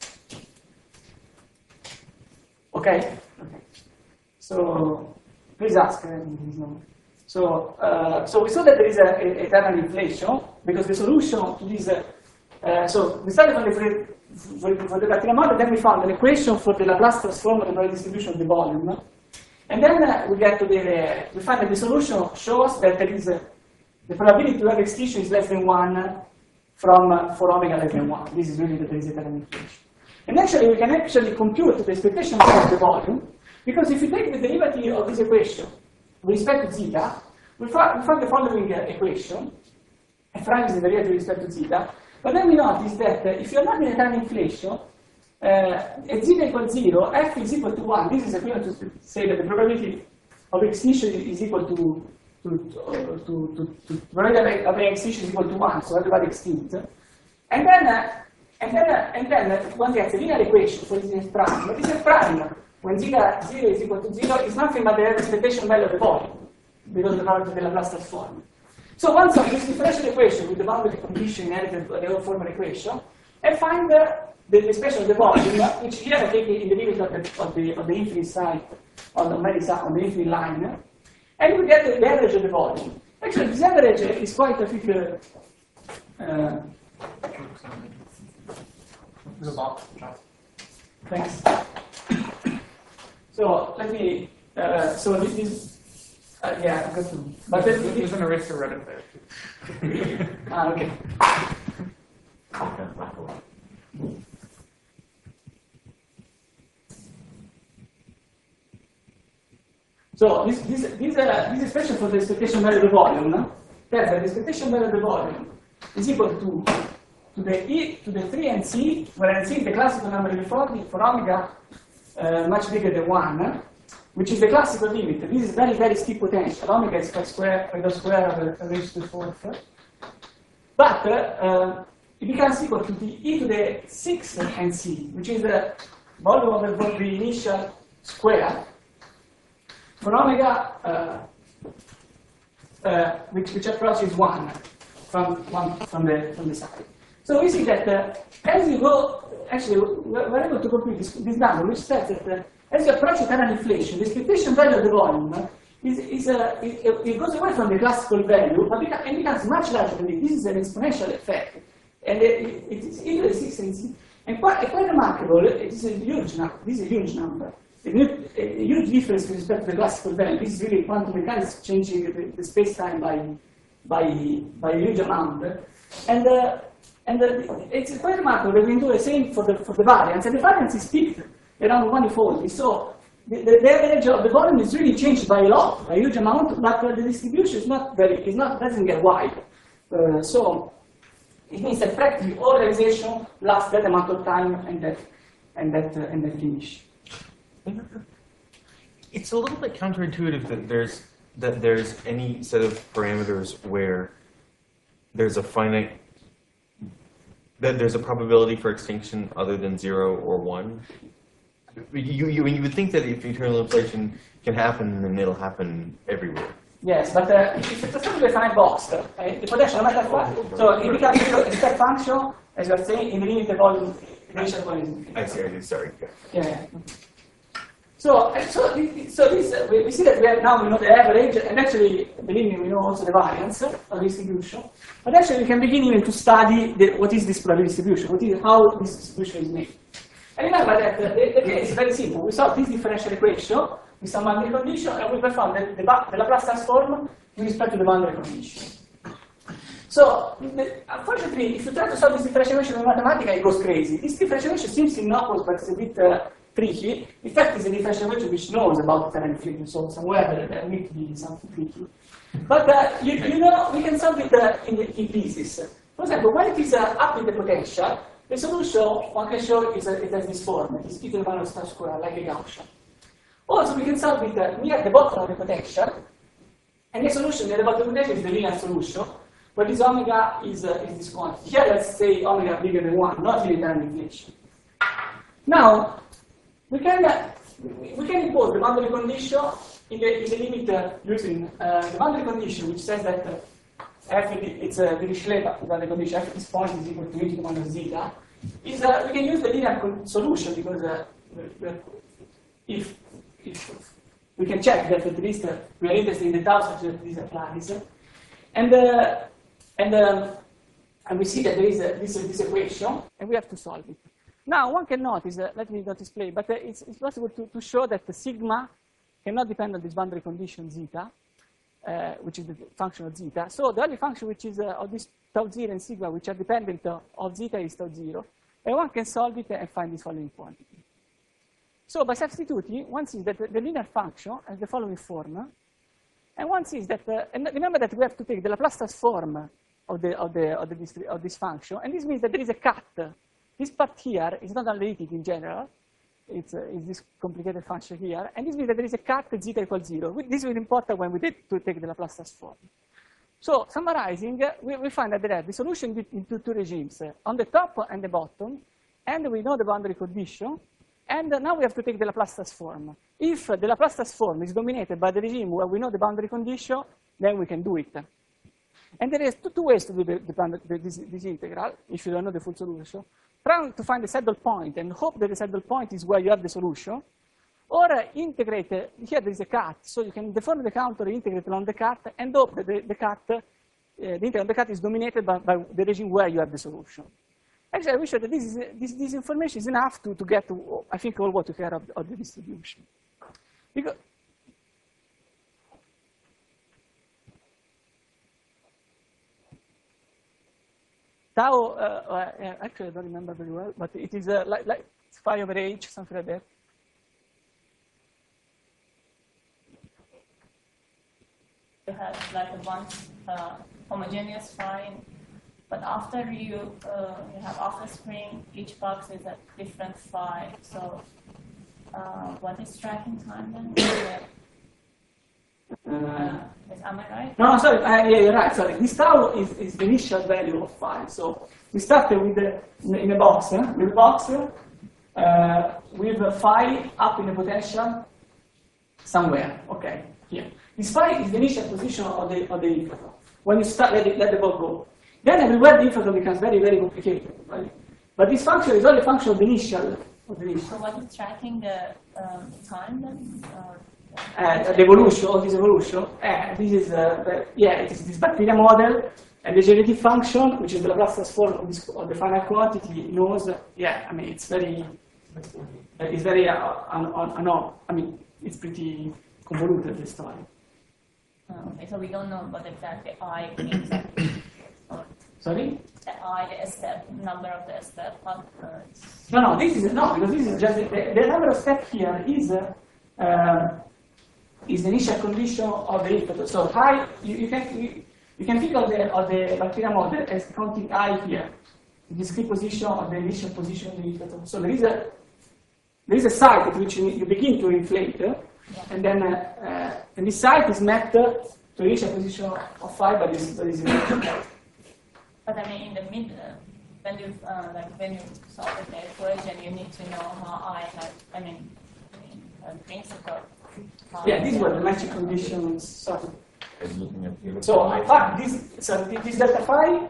Okay? Okay. So, please ask. Uh, no. So, uh, so we saw that there is a, a eternal inflation because the solution to this. Uh, uh, so we started from the for, for the Latina model, then we found an equation for the Laplace transform of the Bragg distribution of the volume, and then uh, we get to the uh, we find that the solution shows that there is a, the probability to have extinction is less than one from uh, for omega less than one. This is really that there is eternal inflation. And actually, we can actually compute the expectation of the volume because if you take the derivative of this equation with respect to zeta, we find, we find the following uh, equation. F prime is the derivative with respect to zeta. But then we notice that uh, if you're not in eternal inflation, uh, at zeta equals zero, f is equal to one. This is equivalent to say that the probability of extinction is equal to to to to, to, to probability of extinction is equal to one, so everybody extinct. And then uh, and then uh, and then uh, one gets a linear equation for this f prime. But this f prime, when zeta zero is equal to zero, is nothing but the expectation value of the volume because of the power of the Laplace transform. So once of this differential equation with the boundary condition inherited by the old formal equation, I find uh, the expression of the volume, which here I take in the limit of the of the of the infinite side on the many side on the infinite line, and we get the, the average of the volume. Actually, this average is quite a figure. Uh, thanks. So let me. Uh, so this is. Uh, yeah, I've got to. But there's, there's an eraser Reddit there. Ah, okay. So this this this uh, this expression for the expectation value of the volume tells that the expectation value of the volume is equal to to the e to the three n c, where n c is the classical number uniformity for omega uh, much bigger than one. Which is the classical limit. This is very, very steep potential. Omega is pi square, pi square of the raised to the fourth. But uh, it becomes equal to the e to the six n c, which is the volume over the initial square for omega, uh, uh, which, which approaches one from one from the from the side. So we see that uh, as you go, actually, we're able to compute this, this number, which says that. Uh, As you approach eternal inflation, the expectation value of the volume is, is a, it, it goes away from the classical value, but beca and becomes much larger than it. This is an exponential effect. And it, it is equal to six and quite, quite remarkable. It is a huge number. This is a huge number. A, new, a huge difference with respect to the classical value. This is really quantum mechanics changing the, the space-time by, by, by a huge amount. And, uh, and uh, it's quite remarkable that we can do the same for the, for the variance. And the variance is peaked around one-fold. So the, the, the average of the volume is really changed by a lot, a huge amount, but uh, the distribution is not very, is not, doesn't get wide. Uh, so it means that practically all realization lasts that amount of time and that, and that, uh, and that finish. It's a little bit counterintuitive that there's that there's any set of parameters where there's a finite that there's a probability for extinction other than zero or one. You, you, you would think that if eternal inflation can happen, then it'll happen everywhere. Yes, but uh, if it's a simple finite box, uh, the potential no matter what, so it becomes a step function, as you are saying, in the limit of volume, initial volume. I see, I see, sorry. Yeah. yeah. So, so, so this, uh, we, we see that we have now we know the average, and actually, believe me, we know also the variance of distribution. But actually, we can begin even to study the, what is this probability distribution, what is how this distribution is made. And remember that uh, the, the case is very simple. We solve this differential equation with some boundary condition, and we perform the, the, the Laplace transform with respect to the boundary condition. So, the, unfortunately, if you try to solve this differential equation in mathematics, it goes crazy. This differential equation seems innocuous, but it's a bit uh, tricky. In fact, it's a differential equation which knows about eternal inflation, so somewhere there, there needs to be something tricky. But uh, you, you know, we can solve it uh, in, in pieces. For example, when it is uh, up in the potential, the solution, one can show, is, a, it has this form. It is e to the minus star square, like a Gaussian. Also, we can solve it uh, near the bottom of the potential. And the solution near the bottom of the potential is the linear solution, where this omega is, uh, is this quantity. Here, let's say omega bigger than one, not in eternal inflation. Now, we can, uh, we can impose the boundary condition in the, in the limit uh, using uh, the boundary condition, which says that uh, f, it's a Dirichlet boundary condition, f at this point is equal to e to the minus zeta. Is, uh, we can use the linear solution because uh, if, if we can check that at least uh, we are interested in the tau such that this applies. And, uh, and, um, and we see that there is a, this, this equation, and we have to solve it. Now, one can notice, uh, let me not display, but uh, it's, it's possible to, to show that the sigma cannot depend on this boundary condition zeta, uh, which is the function of zeta. So the only function which is uh, of this tau zero and sigma, which are dependent uh, of zeta, is tau zero. And one can solve it and find this following quantity. So by substituting, one sees that the, the linear function has the following form. And one sees that, uh, and remember that we have to take the Laplace transform of, the, of, the, of, the, of this function. And this means that there is a cut. This part here is not analytic in general. It's, uh, it's this complicated function here. And this means that there is a cut at zeta equals zero. This will be important when we take to take the Laplace transform. So summarizing, uh, we, we find that there are the solution into two regimes, uh, on the top and the bottom. And we know the boundary condition. And uh, now we have to take the Laplace transform. If uh, the Laplace transform is dominated by the regime where we know the boundary condition, then we can do it. And there is two, two ways to do the, the, the, this, this integral, if you don't know the full solution. Try to find the saddle point and hope that the saddle point is where you have the solution. Or uh, integrate, uh, here there is a cut, so you can deform the counter, integrate along the cut, and hope that the, the cut, uh, the integral on the cut is dominated by, by the regime where you have the solution. Actually, I wish that this, is, this, this information is enough to, to get to, I think, all what you care of, of the distribution. Because tau, uh, uh, actually, I don't remember very well, but it is uh, like, like phi over h, something like that. You have like a one uh, homogeneous phi, but after you uh, you have after spring, each box is a different phi. So uh, what is tracking time then? Uh, is, am I right? No, no, sorry, uh, yeah, you're right, sorry. This tau is, is the initial value of phi. So we started with the, in, in a box, eh? with a box uh, with a phi up in the potential somewhere, okay, here. This phi is the initial position of the, of the infraton. When you start, let, it, let the ball go. Then everywhere the infraton becomes very, very complicated. Right? But this function is only a function of the initial. Of the initial. So what is tracking the um, time then? Or Uh, the evolution, of this evolution, uh, this is, uh, the, yeah, it is this bacteria model, and the generative function, which is the Laplace transform of, this, of the final quantity, knows, uh, yeah, I mean, it's very, uh, it's very, uh, un, un, un, I mean, it's pretty convoluted, this story. Oh, okay, so we don't know what exactly I means. Or Sorry? the I, the step, number of the step. Uh, No, no, this is, no, because this is just, the, the number of steps here is, uh, uh, is the initial condition of the infraton. So I, you, you can you, you can think of the of the bacteria model as counting I here, the discrete position of the initial position of the infraton. So there is a there is a site at which you, you begin to inflate, uh, yeah. and then uh, uh, and this site is mapped to the initial position of phi by this by this infraton. But I mean, in the mid, uh, when you uh, like when you solve the equation, you need to know how I have. I mean, I mean uh, principle. Yeah, these were the matching conditions. Sorry. So, So, in fact, this, so this delta phi,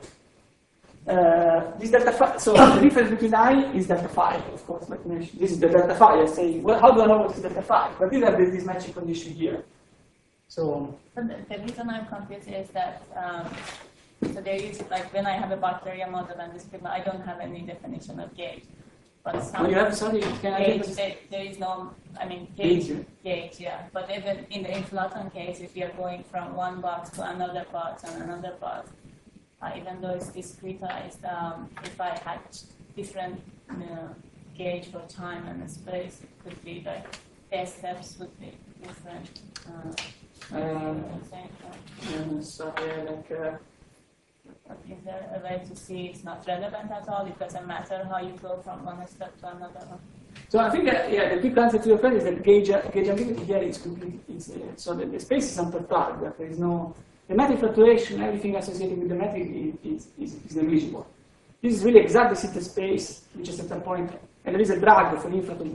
uh, this delta phi, so the difference between I is delta phi, of course, like mentioned. This is the delta phi. I say, well, how do I know what is delta phi? But these are the, this matching condition here. So, but the, the reason I'm confused is that um, so there is like when I have a bacteria model and this people, I don't have any definition of gauge. But some when you have sorry, can I gauge, take there, there is no, I mean, gauge, Gauge. gauge, yeah. But even in the inflaton case, if you're going from one box to another box and another box, uh, even though it's discretized, um, if I had different you know, gauge for time and space, it could be like their steps would be different. Uh, Um, uh, uh, sorry, like. Uh, Is there a way to see it's not relevant at all? It doesn't matter how you go from one step to another one. So I think, uh, yeah, the quick answer to your question is that gauge, uh, gauge ambiguity here is complete. Is, uh, so the, the space is unperturbed. There is no the metric fluctuation. Everything associated with the metric is, is, is, is negligible. This is really exactly the space, which is at a point, and there is a drag for infraton to,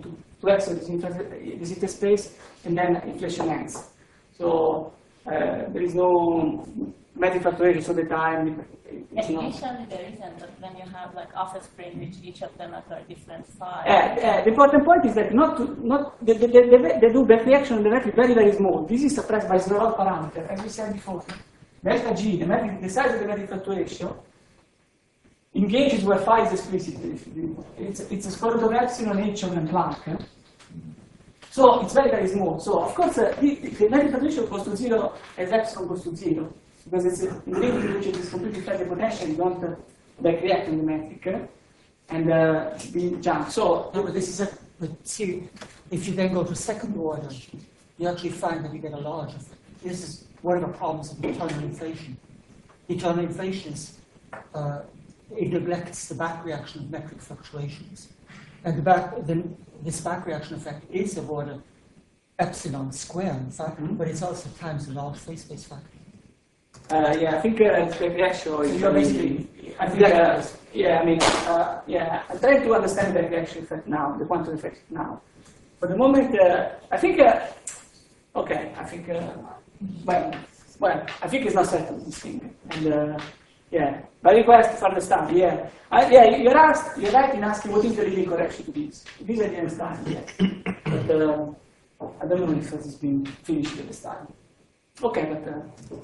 to X this, inter this interspace, and then inflation ends. So uh, there is no metric fluctuation, so the time it's not. Initially there isn't, but when you have like offspring, which each of them occur different phi. Uh, uh, the important point is that not to, not the, the, the, the do back reaction on the metric very very small. This is suppressed by Sneurov parameter, as we said before. Delta G, the, metric, the size of the metric fluctuation, engages where phi is explicit. It's, it's a square root of epsilon h of Planck. So it's very, very small. So of course, uh, the, the metric fluctuation goes to zero as epsilon goes to zero. Because it's a, in the region in which it is completely flat the potential, you don't uh, back react on the metric. Uh, and uh, the jump. So No, but this is a, but see, if you then go to second order, you actually find that you get a large effect. This is one of the problems of eternal inflation. Eternal inflation is, uh, it neglects the back reaction of metric fluctuations. And the back, the, this back reaction effect is of order epsilon square, in fact, mm-hmm. but it's also times the large phase space factor. Uh, yeah, I think uh, the reaction is so basically. I think, uh, yeah, I mean, uh, yeah, I'm trying to understand the reaction effect now, the quantum effect now. For the moment, uh, I think, uh, okay, I think, uh, well, well, I think it's not certain this thing, and uh, yeah, by request for the study, yeah, I, yeah, you're asked, you're right in asking what is the leading correction to this. This I didn't study yet, but uh, I don't know if it's been finished with the study. Okay, but. Uh,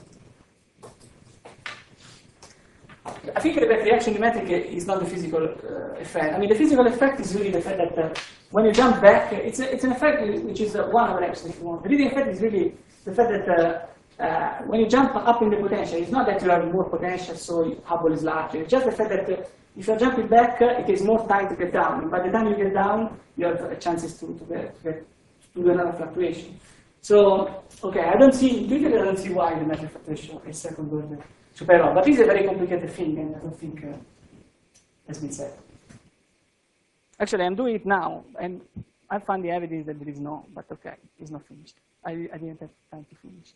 I think the back reaction in metric is not the physical uh, effect. I mean, the physical effect is really the fact that uh, when you jump back, it's, a, it's an effect which is uh, one over epsilon if you want. The leading effect is really the fact that uh, uh, when you jump up in the potential, it's not that you have more potential, so Hubble is larger. It's just the fact that uh, if you're jumping back, uh, it is more time to get down. And by the time you get down, you have uh, chances to, to, get, to, get, to do another fluctuation. So, okay, I don't see, literally I don't see why the metric fluctuation is second order. Superior, but it's a very complicated thing, and I don't think uh, has been said. Actually, I'm doing it now, and I find the evidence that there is no, but okay, it's not finished. I, I didn't have time to finish.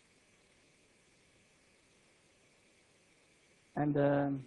And um,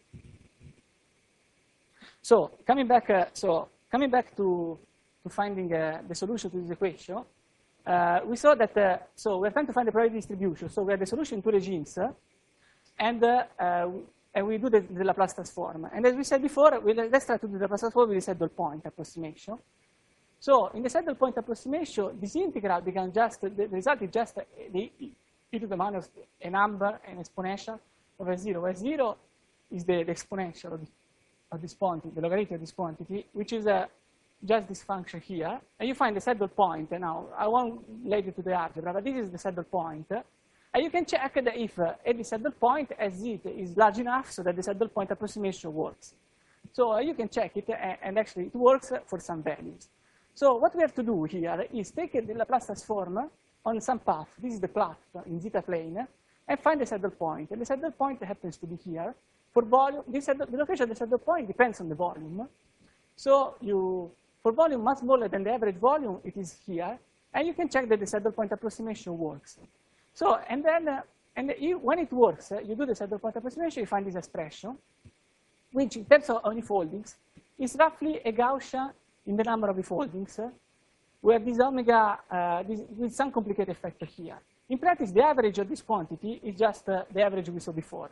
so coming back, uh, so coming back to to finding uh, the solution to this equation, uh, we saw that. Uh, so we're trying to find the probability distribution. So we have the solution in two regimes. Uh, And, uh, uh, and we do the, the Laplace transform. And as we said before, we, let's try to do the Laplace transform with the saddle point approximation. So in the saddle point approximation, this integral becomes just, the, the result is just the e to the minus a number, an exponential over zero, where zero is the, the exponential of, the, of this quantity, the logarithm of this quantity, which is uh, just this function here. And you find the saddle point. And now, I won't lead you to the algebra, but this is the saddle point. And you can check that if uh, at the saddle point as z is large enough so that the saddle point approximation works. So uh, you can check it, and, and actually it works for some values. So what we have to do here is take the Laplace transform on some path. This is the path in zeta plane, and find the saddle point. And the saddle point happens to be here. For volume, this saddle, the location of the saddle point depends on the volume. So you, for volume much smaller than the average volume, it is here. And you can check that the saddle point approximation works. So, and then, uh, and you, when it works, uh, you do the saddle point approximation, you find this expression, which in terms of unfoldings, is roughly a Gaussian in the number of unfoldings, uh, where this omega, uh, this, with some complicated effect here. In practice, the average of this quantity is just uh, the average we saw before.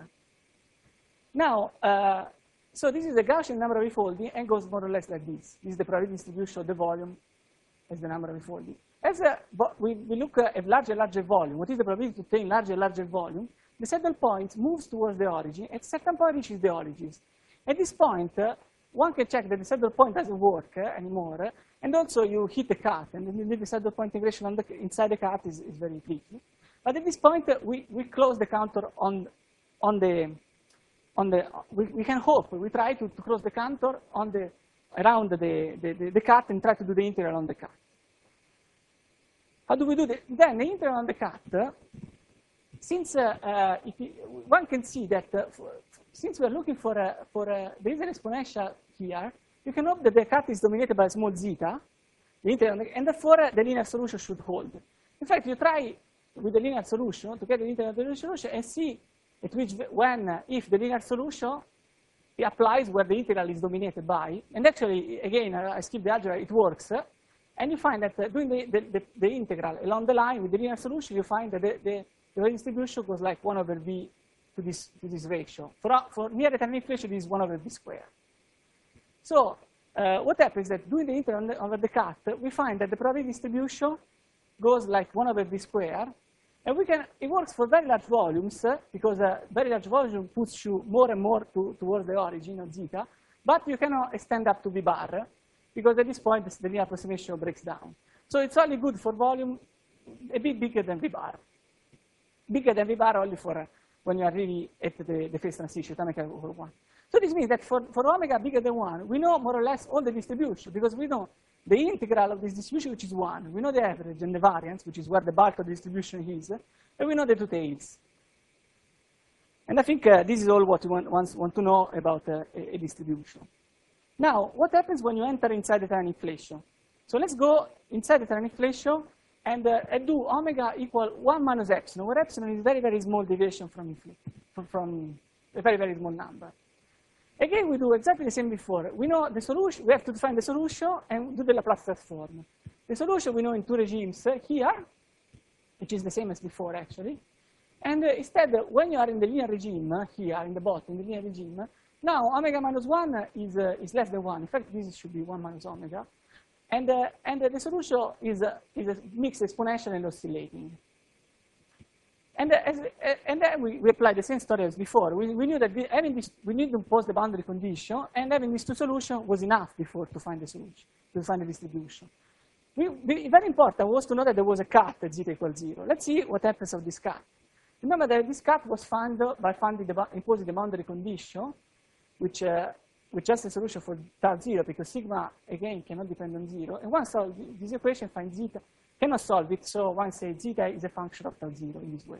Now, uh, so this is the Gaussian number of unfolding, and goes more or less like this. This is the probability distribution of the volume as the number of unfolding. As a, we, we look at larger and larger volume, what is the probability to obtain larger and larger volume? The saddle point moves towards the origin, and the second point reaches the origins. At this point, uh, one can check that the saddle point doesn't work uh, anymore, and also you hit the cut, and then the saddle point integration on the, inside the cut is, is very tricky. But at this point, uh, we, we close the counter on, on the, on the we, we can hope, we try to, to close the counter on the, around the, the, the, the cut and try to do the integral on the cut. How do we do that? Then the integral on the cut, uh, since uh, uh, if you, one can see that uh, for, since we're looking for, a, for a, there is an exponential here, you can hope that the cut is dominated by a small zeta, the integral, and therefore uh, the linear solution should hold. In fact, you try with the linear solution to get the integral of the linear solution and see at which, when, uh, if the linear solution it applies where the integral is dominated by, and actually, again, uh, I skip the algebra, it works. Uh, And you find that uh, doing the, the, the, the integral along the line with the linear solution, you find that the, the, the redistribution goes like one over v to this, to this ratio. For, uh, for near determinate inflation, it is one over v squared. So uh, what happens is that doing the integral over the cut, we find that the probability distribution goes like one over v squared. And we can, it works for very large volumes, uh, because a very large volume puts you more and more to, towards the origin of zeta. But you cannot extend up to v bar, because at this point, the linear approximation breaks down. So it's only good for volume a bit bigger than v bar. Bigger than v bar only for uh, when you are really at the, the phase transition, omega over one. So this means that for, for omega bigger than one, we know more or less all the distribution, because we know the integral of this distribution, which is one. We know the average and the variance, which is where the bulk of the distribution is, and we know the two tails. And I think uh, this is all what you want, want, want to know about uh, a, a distribution. Now, what happens when you enter inside the Terran inflation? So let's go inside the Terran inflation and, uh, and do omega equal one minus epsilon, where epsilon is very, very small deviation from, from, from a very, very small number. Again, we do exactly the same before. We know the solution, we have to define the solution and do the Laplace transform. The solution we know in two regimes uh, here, which is the same as before, actually. And uh, instead, uh, when you are in the linear regime, uh, here in the bottom, in the linear regime, uh, now omega minus one is, uh, is less than one. In fact, this should be one minus omega. And, uh, and uh, the solution is, uh, is a mixed exponential and oscillating. And, uh, as, uh, and then we, we applied the same story as before. We, we knew that we, having this, we need to impose the boundary condition, and having these two solutions was enough before to find the solution, to find the distribution. We, we, very important was to know that there was a cut at zeta equals zero. Let's see what happens of this cut. Remember that this cut was found by finding the, imposing the boundary condition, which, uh, which has a solution for tau zero, because sigma, again, cannot depend on zero. And once solved, this equation finds zeta, cannot solve it, so one says zeta is a function of tau zero in this way.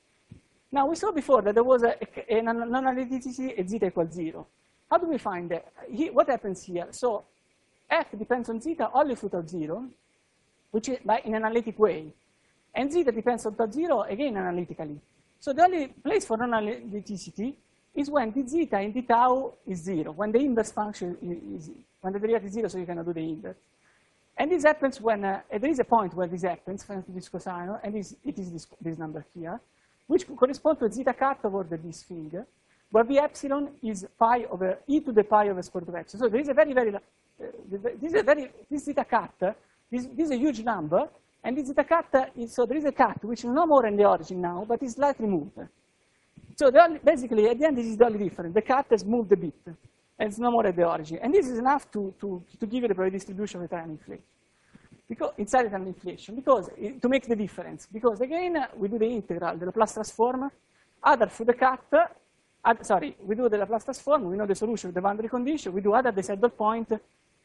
Now, we saw before that there was a, a, a non-analyticity at zeta equals zero. How do we find that? He, what happens here? So f depends on zeta only through tau zero, which is by, in an analytic way. And zeta depends on tau zero, again, analytically. So the only place for non-analyticity is when d zeta and d tau is zero, when the inverse function is, is when the derivative is zero, so you cannot do the inverse. And this happens when, uh, there is a point where this happens, for instance, this cosine, and this, it is this, this number here, which corresponds to a zeta cut over this thing, where the epsilon is pi over e to the pi over square root of epsilon. So there is a very, very, uh, this is a very, this zeta cut, uh, this, this is a huge number, and this zeta cut, uh, is, so there is a cut, which is no more in the origin now, but is slightly moved. So the only, basically, at the end, this is the only difference. The cut has moved a bit, and it's no more at the origin. And this is enough to, to, to give you the probability distribution of the Terran inflation. Because, inside the Terran inflation, because, to make the difference. Because again, we do the integral, the Laplace transform, either through the cut, add, sorry, we do the Laplace transform, we know the solution of the boundary condition, we do either the saddle point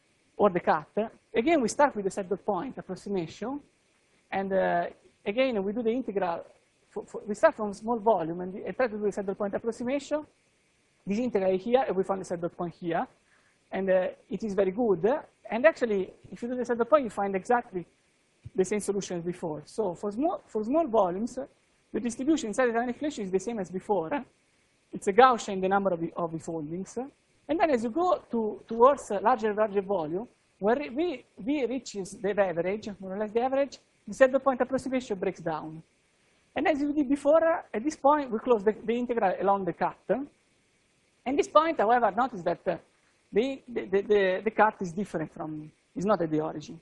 or the cut. Again, we start with the saddle point approximation, and uh, again, we do the integral. For, for, we start from small volume and, and try to do the saddle point approximation. This integral here, and we found the saddle point here, and uh, it is very good. And actually, if you do the saddle point, you find exactly the same solution as before. So for small, for small volumes, the distribution inside the Terran inflation is the same as before. It's a Gaussian in the number of the, of the foldings. And then as you go to, towards larger and larger volume, where V, v reaches the average, more or less the average, the saddle point approximation breaks down. And as we did before, at this point, we close the, the integral along the cut. And this point, however, notice that uh, the, the, the, the cut is different from, is not at the origin.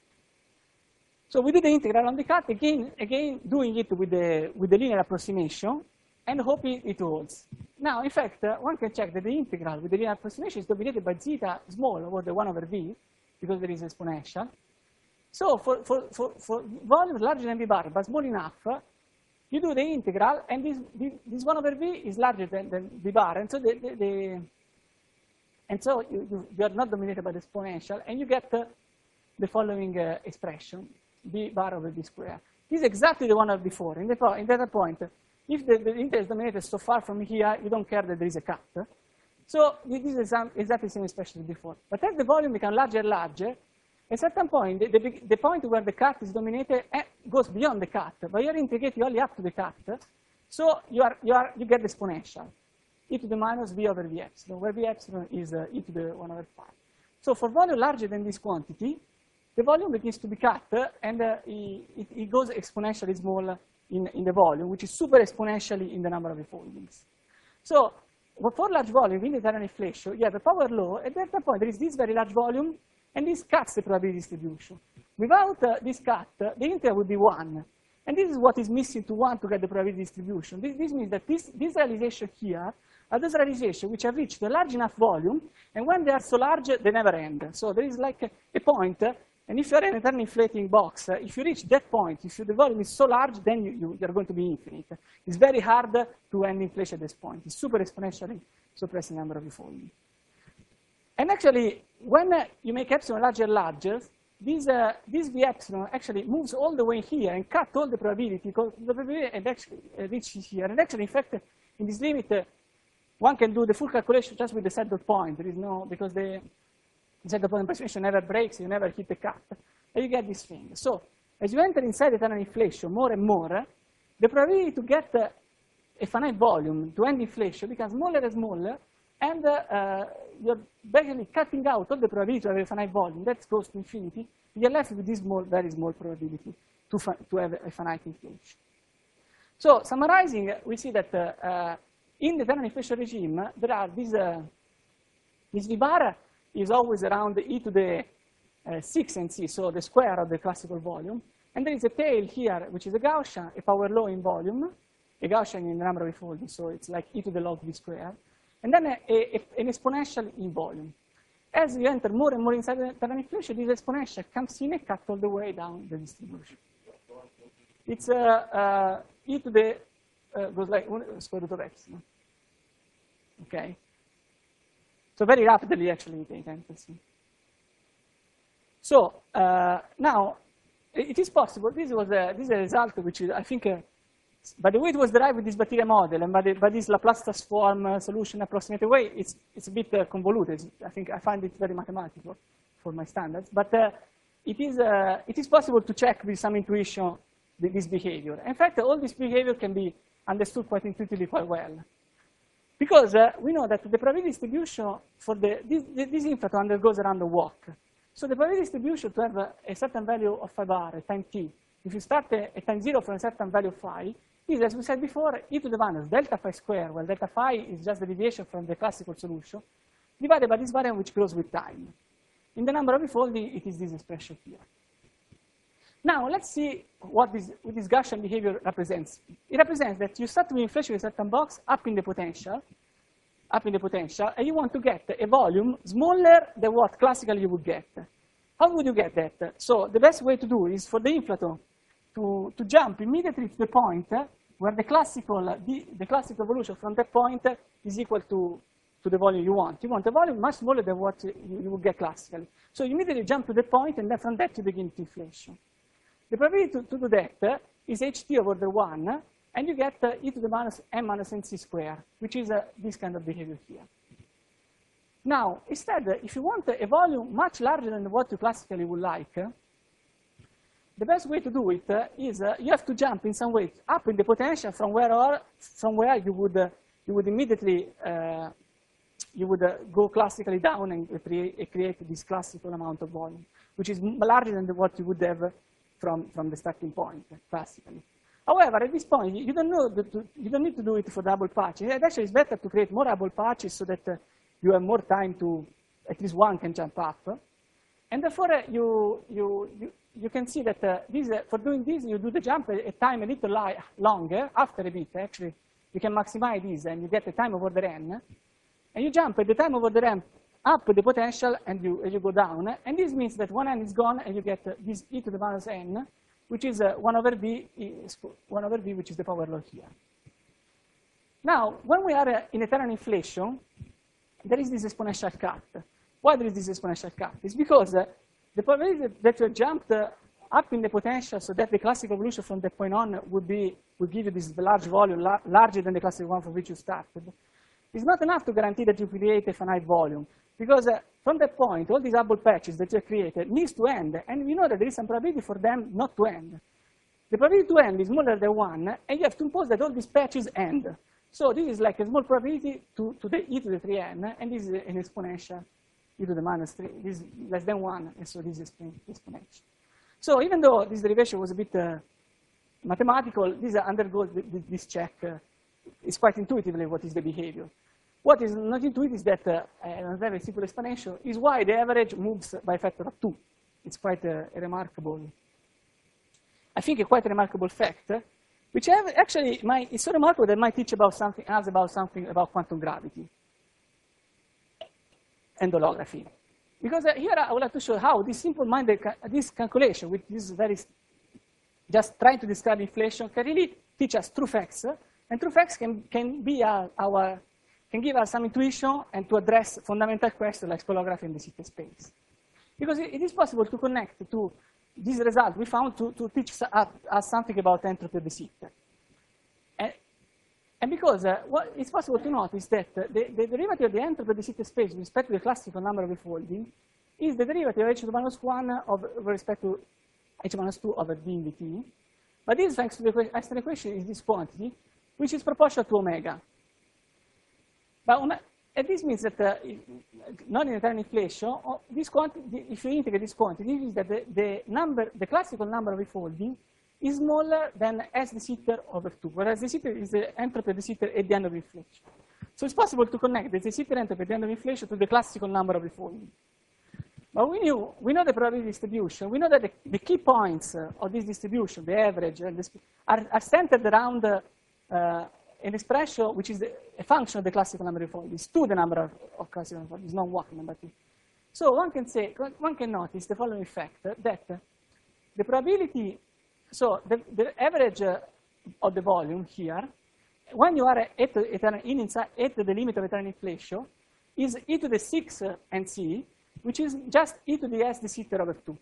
So we do the integral on the cut, again, again doing it with the, with the linear approximation, and hope it, it holds. Now, in fact, uh, one can check that the integral with the linear approximation is dominated by zeta small over the one over v, because there is exponential. So for, for, for, for volumes larger than v bar, but small enough, uh, you do the integral, and this, this one over v is larger than, than v bar, and so the, the, the and so you, you, you are not dominated by the exponential, and you get uh, the following uh, expression, v bar over v squared. This is exactly the one of before. In, the, in that point, if the, the integral is dominated so far from here, you don't care that there is a cut. So this is exactly the same expression as before. But as the volume becomes larger and larger, at a certain point, the, the, the point where the cut is dominated eh, goes beyond the cut, but you're integrating only up to the cut. So you, are, you, are, you get the exponential, e to the minus v over v epsilon, where v epsilon is uh, e to the one over five. So for volume larger than this quantity, the volume begins to be cut, uh, and uh, it, it goes exponentially small in, in the volume, which is super exponentially in the number of refoldings. So for large volume in the Italian inflation, you have a power law, and at that point there is this very large volume, and this cuts the probability distribution. Without uh, this cut, uh, the integral would be one. And this is what is missing to one to get the probability distribution. This, this means that this, this realization here are those realizations which have reached a large enough volume, and when they are so large, they never end. So there is like a, a point, uh, and if you are in an eternal inflating box, uh, if you reach that point, if you, the volume is so large, then you, you, you're going to be infinite. It's very hard to end inflation at this point. It's super exponentially suppressing the number of refolding. And actually, when uh, you make epsilon larger and larger, this, uh, this V epsilon actually moves all the way here and cut all the probability, because the probability and actually uh, reaches here. And actually, in fact, in this limit, uh, one can do the full calculation just with the set dot point. There is no, because the set dot point approximation never breaks, you never hit the cut, and you get this thing. So as you enter inside eternal inflation more and more, the probability to get uh, a finite volume to end inflation becomes smaller and smaller, and uh, uh, you're basically cutting out all the probability to have a finite volume that goes to infinity. You're left with this small, very small probability to, to have a finite inflation. So summarizing, we see that uh, uh, in the eternal inflation regime, there are these, uh, this V bar is always around e to the uh, six n c, so the square of the classical volume. And there is a tail here, which is a Gaussian, a power law in volume, a Gaussian in the number of refoldings, so it's like e to the log v squared. And then a, a, an exponential in volume. As you enter more and more inside the eternal inflation, this exponential comes in and cuts all the way down the distribution. It's uh, uh, e to the, uh, goes like one square root of epsilon. Okay? So very rapidly, actually, they can see. So uh, now, it is possible, this was a, this is a result which is, I think, uh, by the way it was derived with this bacteria model, and by, the, by this Laplace transform uh, solution approximated way, it's, it's a bit uh, convoluted. I think I find it very mathematical for my standards. But uh, it, is, uh, it is possible to check with some intuition this behavior. In fact, all this behavior can be understood quite intuitively quite well. Because uh, we know that the probability distribution for the, this, this inflaton undergoes around the walk. So the probability distribution to have a, a certain value of phi bar at time t, if you start a, a time zero from a certain value of phi, is, as we said before, e to the minus delta phi squared, where delta phi is just the deviation from the classical solution, divided by this variance which grows with time. In the number of refolding, it is this expression here. Now, let's see what this, what this Gaussian behavior represents. It represents that you start with inflation with a certain box up in the potential, up in the potential, and you want to get a volume smaller than what classically you would get. How would you get that? So the best way to do is for the inflaton to, to jump immediately to the point where the classical, the, the classical evolution from that point is equal to, to the volume you want. You want a volume much smaller than what you, you would get classically. So you immediately jump to the point, and then from that you begin to inflation. The probability to, to do that is ht over the one, and you get uh, e to the minus m minus nc squared, which is uh, this kind of behavior here. Now, instead, uh, if you want a volume much larger than what you classically would like, uh, the best way to do it uh, is uh, you have to jump in some way up in the potential from where, or, from where you would uh, you would immediately uh, you would uh, go classically down and create, create this classical amount of volume, which is larger than the, what you would have from from the starting point uh, classically. However, at this point, you don't know the, to, you don't need to do it for double patches. And actually, it's better to create more double patches so that uh, you have more time to, at least one can jump up. And therefore, uh, you, you, you, you can see that uh, this, uh, for doing this, you do the jump a, a time a little li longer, after a bit, actually. You can maximize this, and you get the time over the n. And you jump at the time over the n up the potential, and you, and you go down. And this means that one n is gone, and you get uh, this e to the minus n, which is uh, one over v, one over v, which is the power law here. Now, when we are uh, in eternal inflation, there is this exponential cut. Why there is this exponential cut? It's because uh, the probability that you jumped uh, up in the potential so that the classical evolution from that point on would be would give you this large volume, la larger than the classical one from which you started, is not enough to guarantee that you create a finite volume. Because uh, from that point, all these Hubble patches that you created needs to end, and we know that there is some probability for them not to end. The probability to end is smaller than one, and you have to impose that all these patches end. So this is like a small probability to, to the e to the three n, and this is an exponential e to the minus three. This is less than one, and so this is exponential. So even though this derivation was a bit uh, mathematical, this undergoes this check. Uh, it's quite intuitively what is the behavior. What is not intuitive is that uh, a very simple exponential is why the average moves by a factor of two. It's quite a, a remarkable, I think a quite a remarkable fact, uh, which have actually might, it's so remarkable that might teach about something else about something about quantum gravity and holography. Because uh, here I would like to show how this simple-minded, ca this calculation, with this very, just trying to describe inflation, can really teach us true facts, uh, and true facts can, can be our, our, can give us some intuition and to address fundamental questions like holography in the Sitter space. Because it, it is possible to connect to this result we found to, to teach us something about entropy of the Sitter. And, and because uh, what it's possible to notice that uh, the, the derivative of the entropy of the Sitter space with respect to the classical number of refolding is the derivative of h to the minus one of with respect to h minus two over d in dt. But this, thanks to the extra equation, is this quantity, which is proportional to omega. But and this means that uh, non-unitary inflation, this quantity, if you integrate this quantity, it means that the, the number, the classical number of refolding is smaller than S de Sitter over two, whereas the Sitter is the entropy of the Sitter at the end of inflation. So it's possible to connect the de Sitter entropy at the end of inflation to the classical number of refolding. But we knew, we know the probability distribution. We know that the, the key points uh, of this distribution, the average, and the, are, are centered around uh, uh, an expression which is the, a function of the classical number of refolding. It's two the number of, of classical number, it's not one, number two. So one can say, one can notice the following fact, uh, that uh, the probability, so the, the average uh, of the volume here, when you are at, at, in inside, at the limit of eternal inflation, is e to the six uh, N C, which is just e to the s de Sitter over two.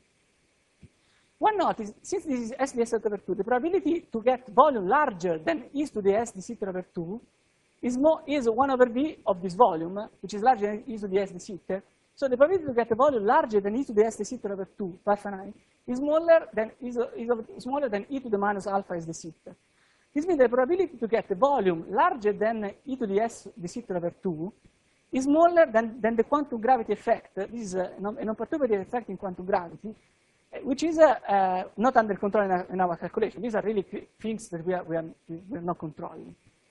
One note is, since this is s de Sitter over two, the probability to get volume larger than e to the s de Sitter over two is, more, is one over v of this volume, which is larger than e to the s de Sitter. So the probability to get a volume larger than e to the s de Sitter over two, pi finite, is smaller than, is, is smaller than e to the minus alpha s de Sitter. This means the probability to get a volume larger than e to the s de Sitter over two is smaller than, than the quantum gravity effect. This is a, a non-perturbative effect in quantum gravity, which is uh, uh, not under control in our, in our calculation. These are really things that we are, we are, we are not controlling.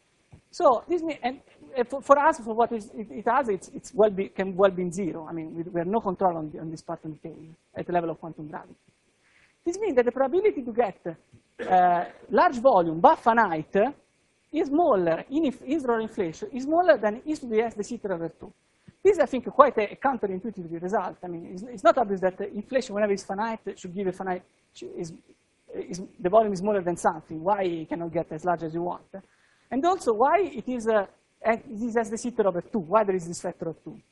So this mean, and for, for us, for what is, it, it has, it's, it's well be, can well be in zero. I mean, we, we have no control on, the, on this part of the thing at the level of quantum gravity. This means that the probability to get uh, large volume, but finite, is smaller in Israel inflation, is smaller than e to the s de Sitter over two. This is, I think, quite a, a counterintuitive result. I mean, it's, it's not obvious that inflation, whenever it's finite, should give a finite, is, is, the volume is smaller than something. Why you cannot get as large as you want? And also, why it is, uh, it is s de Sitter over two? Why there is this factor of two?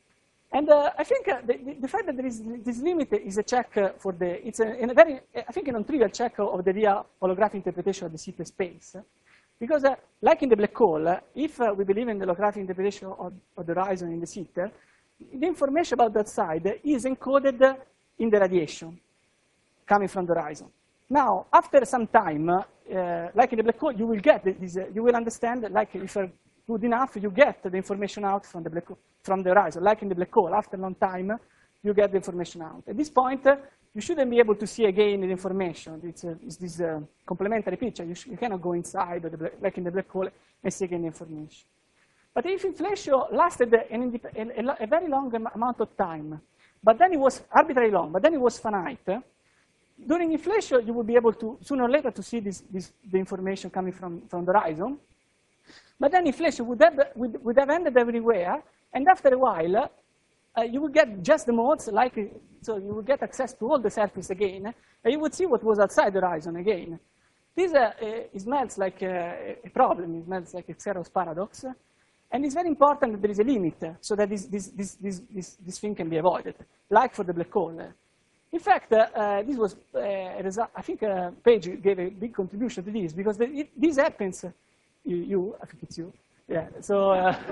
And uh, I think uh, the, the fact that there is this limit is a check uh, for the, it's a, a very, I think, a non-trivial check of the real holographic interpretation of the Sitter space. Because, uh, like in the black hole, uh, if uh, we believe in the holographic interpretation of, of the horizon in the Sitter, the information about that side is encoded in the radiation coming from the horizon. Now, after some time, uh, like in the black hole, you will get this. Uh, you will understand, like if you're good enough, you get the information out from the black hole, from the horizon. Like in the black hole, after a long time, you get the information out. At this point, uh, you shouldn't be able to see again the information. It's, uh, it's this uh, complementary picture. You, you cannot go inside, of the black, like in the black hole, and see again the information. But if inflation lasted an a, a very long amount of time, but then it was arbitrarily long, but then it was finite, during inflation, you would be able to, sooner or later, to see this, this, the information coming from, from the horizon. But then inflation would have, would, would have ended everywhere, and after a while, uh, you would get just the modes, like, so you would get access to all the surface again, and you would see what was outside the horizon again. This uh, uh, smells like uh, a problem, it smells like a Xerox paradox, and it's very important that there is a limit, so that this, this, this, this, this, this thing can be avoided, like for the black hole. In fact, uh, uh, this was, uh, a result, I think uh, Page gave a big contribution to this, because the, it, this happens, uh, you, you, I think it's you, yeah, so uh, uh,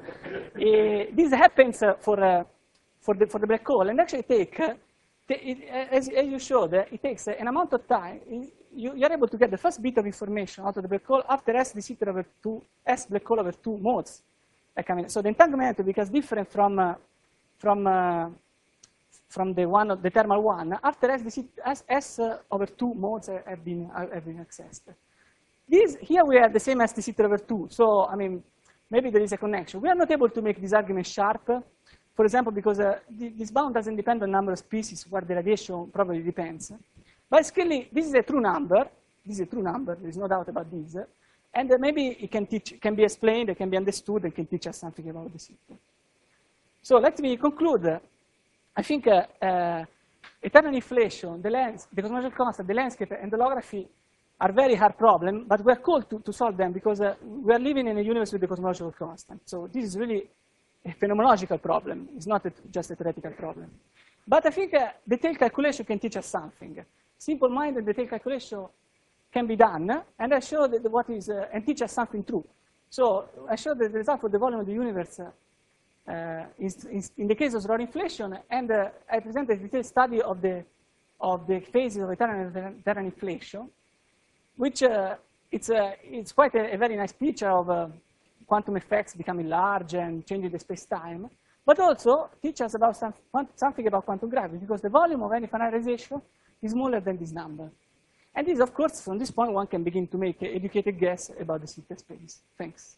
this happens uh, for, uh, for, the, for the black hole, and actually take, uh, it, as, as you showed, uh, it takes uh, an amount of time, you, you're able to get the first bit of information out of the black hole after S de Sitter over two, S black hole over two modes. Like, I mean, so the entanglement becomes different from, uh, from uh, from the one of the thermal one after S, the, S, S uh, over two modes have been have been accessed. This here we have the same as the C over two. So I mean, maybe there is a connection. We are not able to make this argument sharp, for example, because uh, the, this bound doesn't depend on number of species, where the radiation probably depends. But clearly, this is a true number. This is a true number. There is no doubt about this. And uh, maybe it can teach, can be explained, it can be understood, and can teach us something about the system. So let me conclude. I think uh, uh, eternal inflation, the lens, the cosmological constant, the landscape, and the holography are very hard problems, but we're called to, to solve them because uh, we are living in a universe with the cosmological constant. So this is really a phenomenological problem. It's not a, just a theoretical problem. But I think uh, detailed calculation can teach us something. Simple-minded detailed calculation can be done, and I show that what is, uh, and teach us something true. So I showed that the result for the volume of the universe uh, uh, is, is in the case of Rohr inflation, and uh, I presented a detailed study of the, of the phases of eternal, eternal inflation, which uh, it's, uh, it's quite a, a very nice picture of uh, quantum effects becoming large and changing the space-time, but also teach us about some, something about quantum gravity, because the volume of any finitization is smaller than this number. And this, of course, from this point, one can begin to make an educated guess about the secret space. Thanks.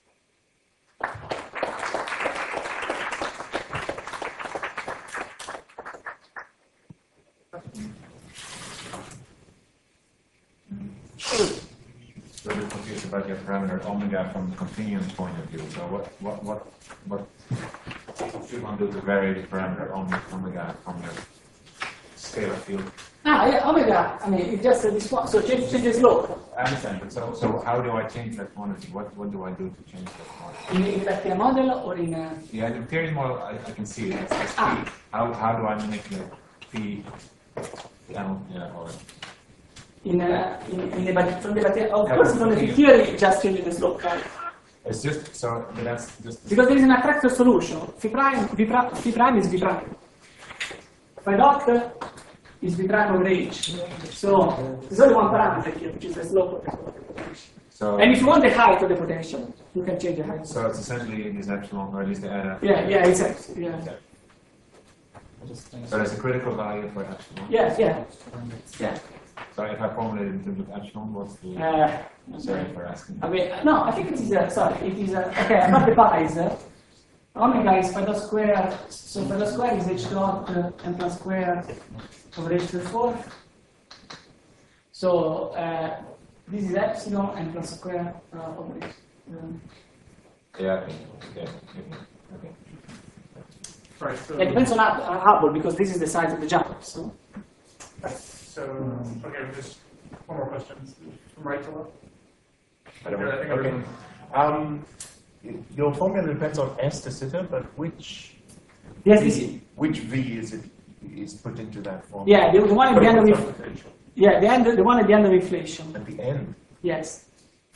A little bit confused about your parameter omega from the continuum point of view. So what what what what should one do to vary the parameter omega from your scalar field? Ah, yeah, omega. I mean, it just uh, this one. So change change the slope. I understand, but so so how do I change that quantity? What what do I do to change that quantity? In, in the bacteria model or in a... Yeah, the theory model I, I can see it. It's, it's Ah. P. How how do I manipulate P? L, yeah, or In, uh, in, in the bac- from the bacteria, of course, from the theory, just change the slope, right? it's just so but that's just Because there is an attractor solution. Phi prime, V prime, Phi prime is V prime. Phi dot is V prime over H. So there's only one parameter here, which is the slope of the potential. so. And if you want the height of the potential, you can change the height. So it's essentially this epsilon, or at least the error. Yeah, yeah, exactly. Yeah, So there's a critical value for epsilon. yeah, yeah. yeah. So if I formulate it in terms of epsilon, what's the? Uh, Sorry for asking. I mean, no, I think it is, uh, sorry, it is, uh, okay, I got the pies. Uh, omega is phi dot square, so phi dot square is h dot uh, n plus square over h to the fourth. So uh, this is epsilon n plus square uh, over h. Um, Yeah, okay. Yeah, okay. Okay. Right, so, it depends on Hub- uh, Hubble, because this is the size of the jump. So so okay, just one more question. From right to left. I don't Okay, I know. think Okay. everyone- Um, your formula depends on S de Sitter, but which yes, V, this is, which V is it is put into that formula? yeah, the, the one at the end of Critical inf- potential. yeah, the end, the one at the end of inflation. At the end. Yes.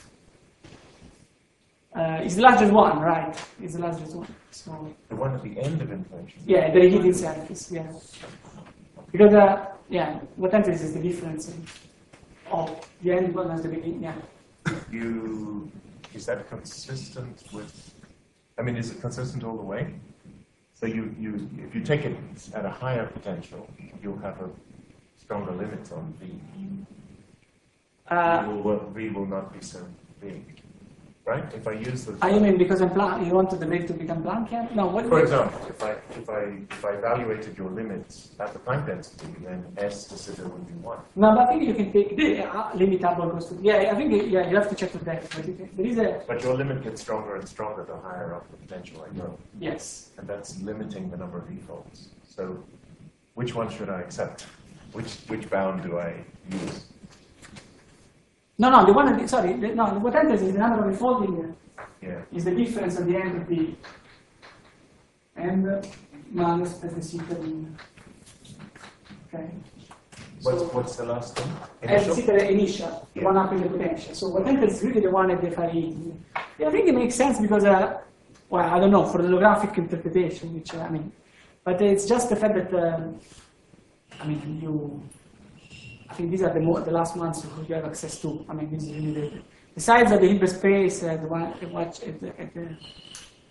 Uh, it's the largest one, right? It's the largest one. So The one at the end of inflation. yeah, the reheating surface. Yeah. Because uh, yeah, what enters is the difference of the end one as the beginning. Yeah. You is that consistent with? I mean, is it consistent all the way? So you you if you take it at a higher potential, you'll have a stronger limit on V. Uh, V will, V will not be so big, right? If I use the I mean, because I'm plan- you wanted the wave to become Planckian? No, what? For example, if I if I if I evaluated your limits at the Planck density, then S de Sitter would be one. No, but I think you can take the uh, limit Hubble goes to. Yeah, I think yeah, you have to check with that. But you can, there is a But your limit gets stronger and stronger the higher up the potential I go, yes. and that's limiting the number of e-folds. So, which one should I accept? Which which bound do I use? No, no, the one. At the, sorry, the, no. What enters is the number of unfolding. Uh, Yeah. is the difference at the end of the and uh, minus as the secret in. Okay. What's So, what's the last one? as the Initial? secret initial, the Yeah. one up in the potential. So what enters is really the one at the phi eighty. Yeah, I think it makes sense because, uh, well, I don't know, for the holographic interpretation, which, uh, I mean, but it's just the fact that, um, I mean, you, I think these are the, more, the last ones you have access to. I mean, this is really the, the size of the Hilbert space, uh, the one, the watch, at the, at the,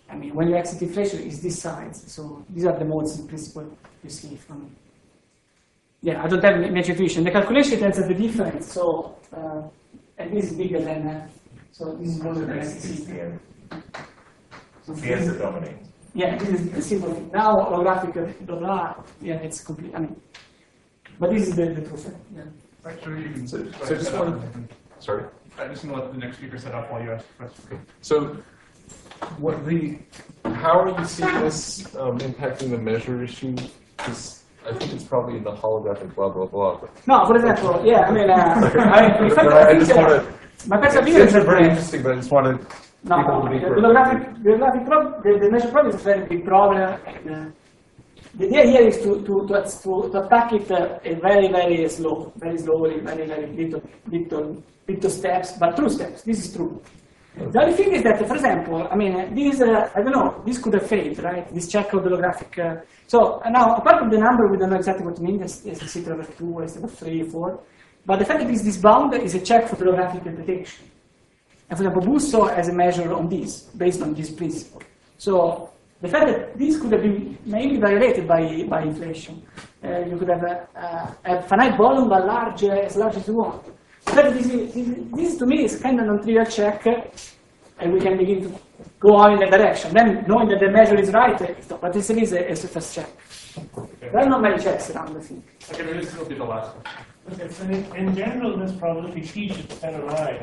I mean, when your exit inflation is this size, so these are the modes in principle you see from. Yeah, I don't have major intuition. The calculation tells us the difference, so uh, and this is bigger than. Uh, so this is more than This S is C. the end. So The end that dominates. yeah, this is the simple thing. Now holographic blah blah. Yeah, it's complete. I mean, but this is the, the truth. Yeah. Actually, you can. So- go so ahead, just set one- up. Sorry. I just want to let the next speaker set up while you ask the question. So, what the, how are you seeing this um, impacting the measure issue? Because I think it's probably in the holographic blah blah blah. But No, for example, yeah, I mean, uh, I, in fact, But I I just think, uh, want to. my It's, perseverance it's very is interesting, but I just wanted no, people to be the correct. holographic, the holographic problem, the, the measure problem is a very big problem. And, uh, the idea here is to, to, to, to, to attack it uh, very, very slow, very slowly, very, very little, little, little steps, but true steps. This is true. The only thing is that, for example, I mean, uh, this, uh, I don't know, this could have failed, right? This check of the holographic. Uh, so uh, now, apart from the number, we don't know exactly what it means. Is the center of two instead of three, four? But the fact that this, this bound is a check for the holographic detection. And for example, Busso has a measure on this, based on this principle. So the fact that this could have been mainly violated by, by inflation. Uh, you could have a, a, a finite volume, but large, uh, as large as you want. The fact that this, is, this, this to me is kind of a non-trivial check, uh, and we can begin to go on in that direction. Then, knowing that the measure is right, uh, but this is a, a first check. Okay. There are not many checks around, I think. Okay, maybe this will be the last one. Okay, so in, in general, this probability P should stand right.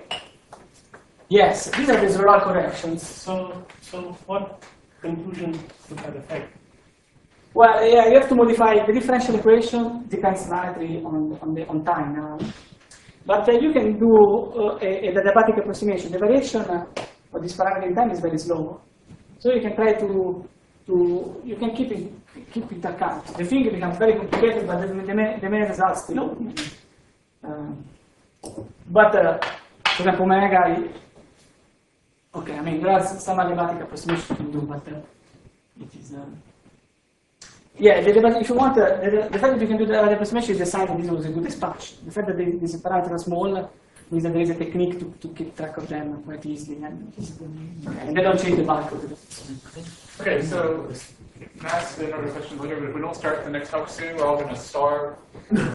Yes, these are the Zerard corrections. So, so what conclusion would that affect? Well, yeah, you have to modify the differential equation. Depends slightly on on the on time now, but uh, you can do uh, a, a diabatic approximation. The variation uh, of this parameter in time is very slow, so you can try to to you can keep it keep it account. The thing becomes very complicated, but the, the, main, the main results still. Uh, but uh, for example, omega. Okay, I mean there are some diabatic approximation you can do, but uh, it is. Uh, Yeah, the, the, if you want, uh, the, the fact that you can do the approximation is the sign that this was a good expansion. The fact that the, these parameters are small means that there is a technique to, to keep track of them quite easily, and, and they don't change the bulk of it. Okay, so can I ask another question later, but if we don't start the next talk soon, we're all going to starve.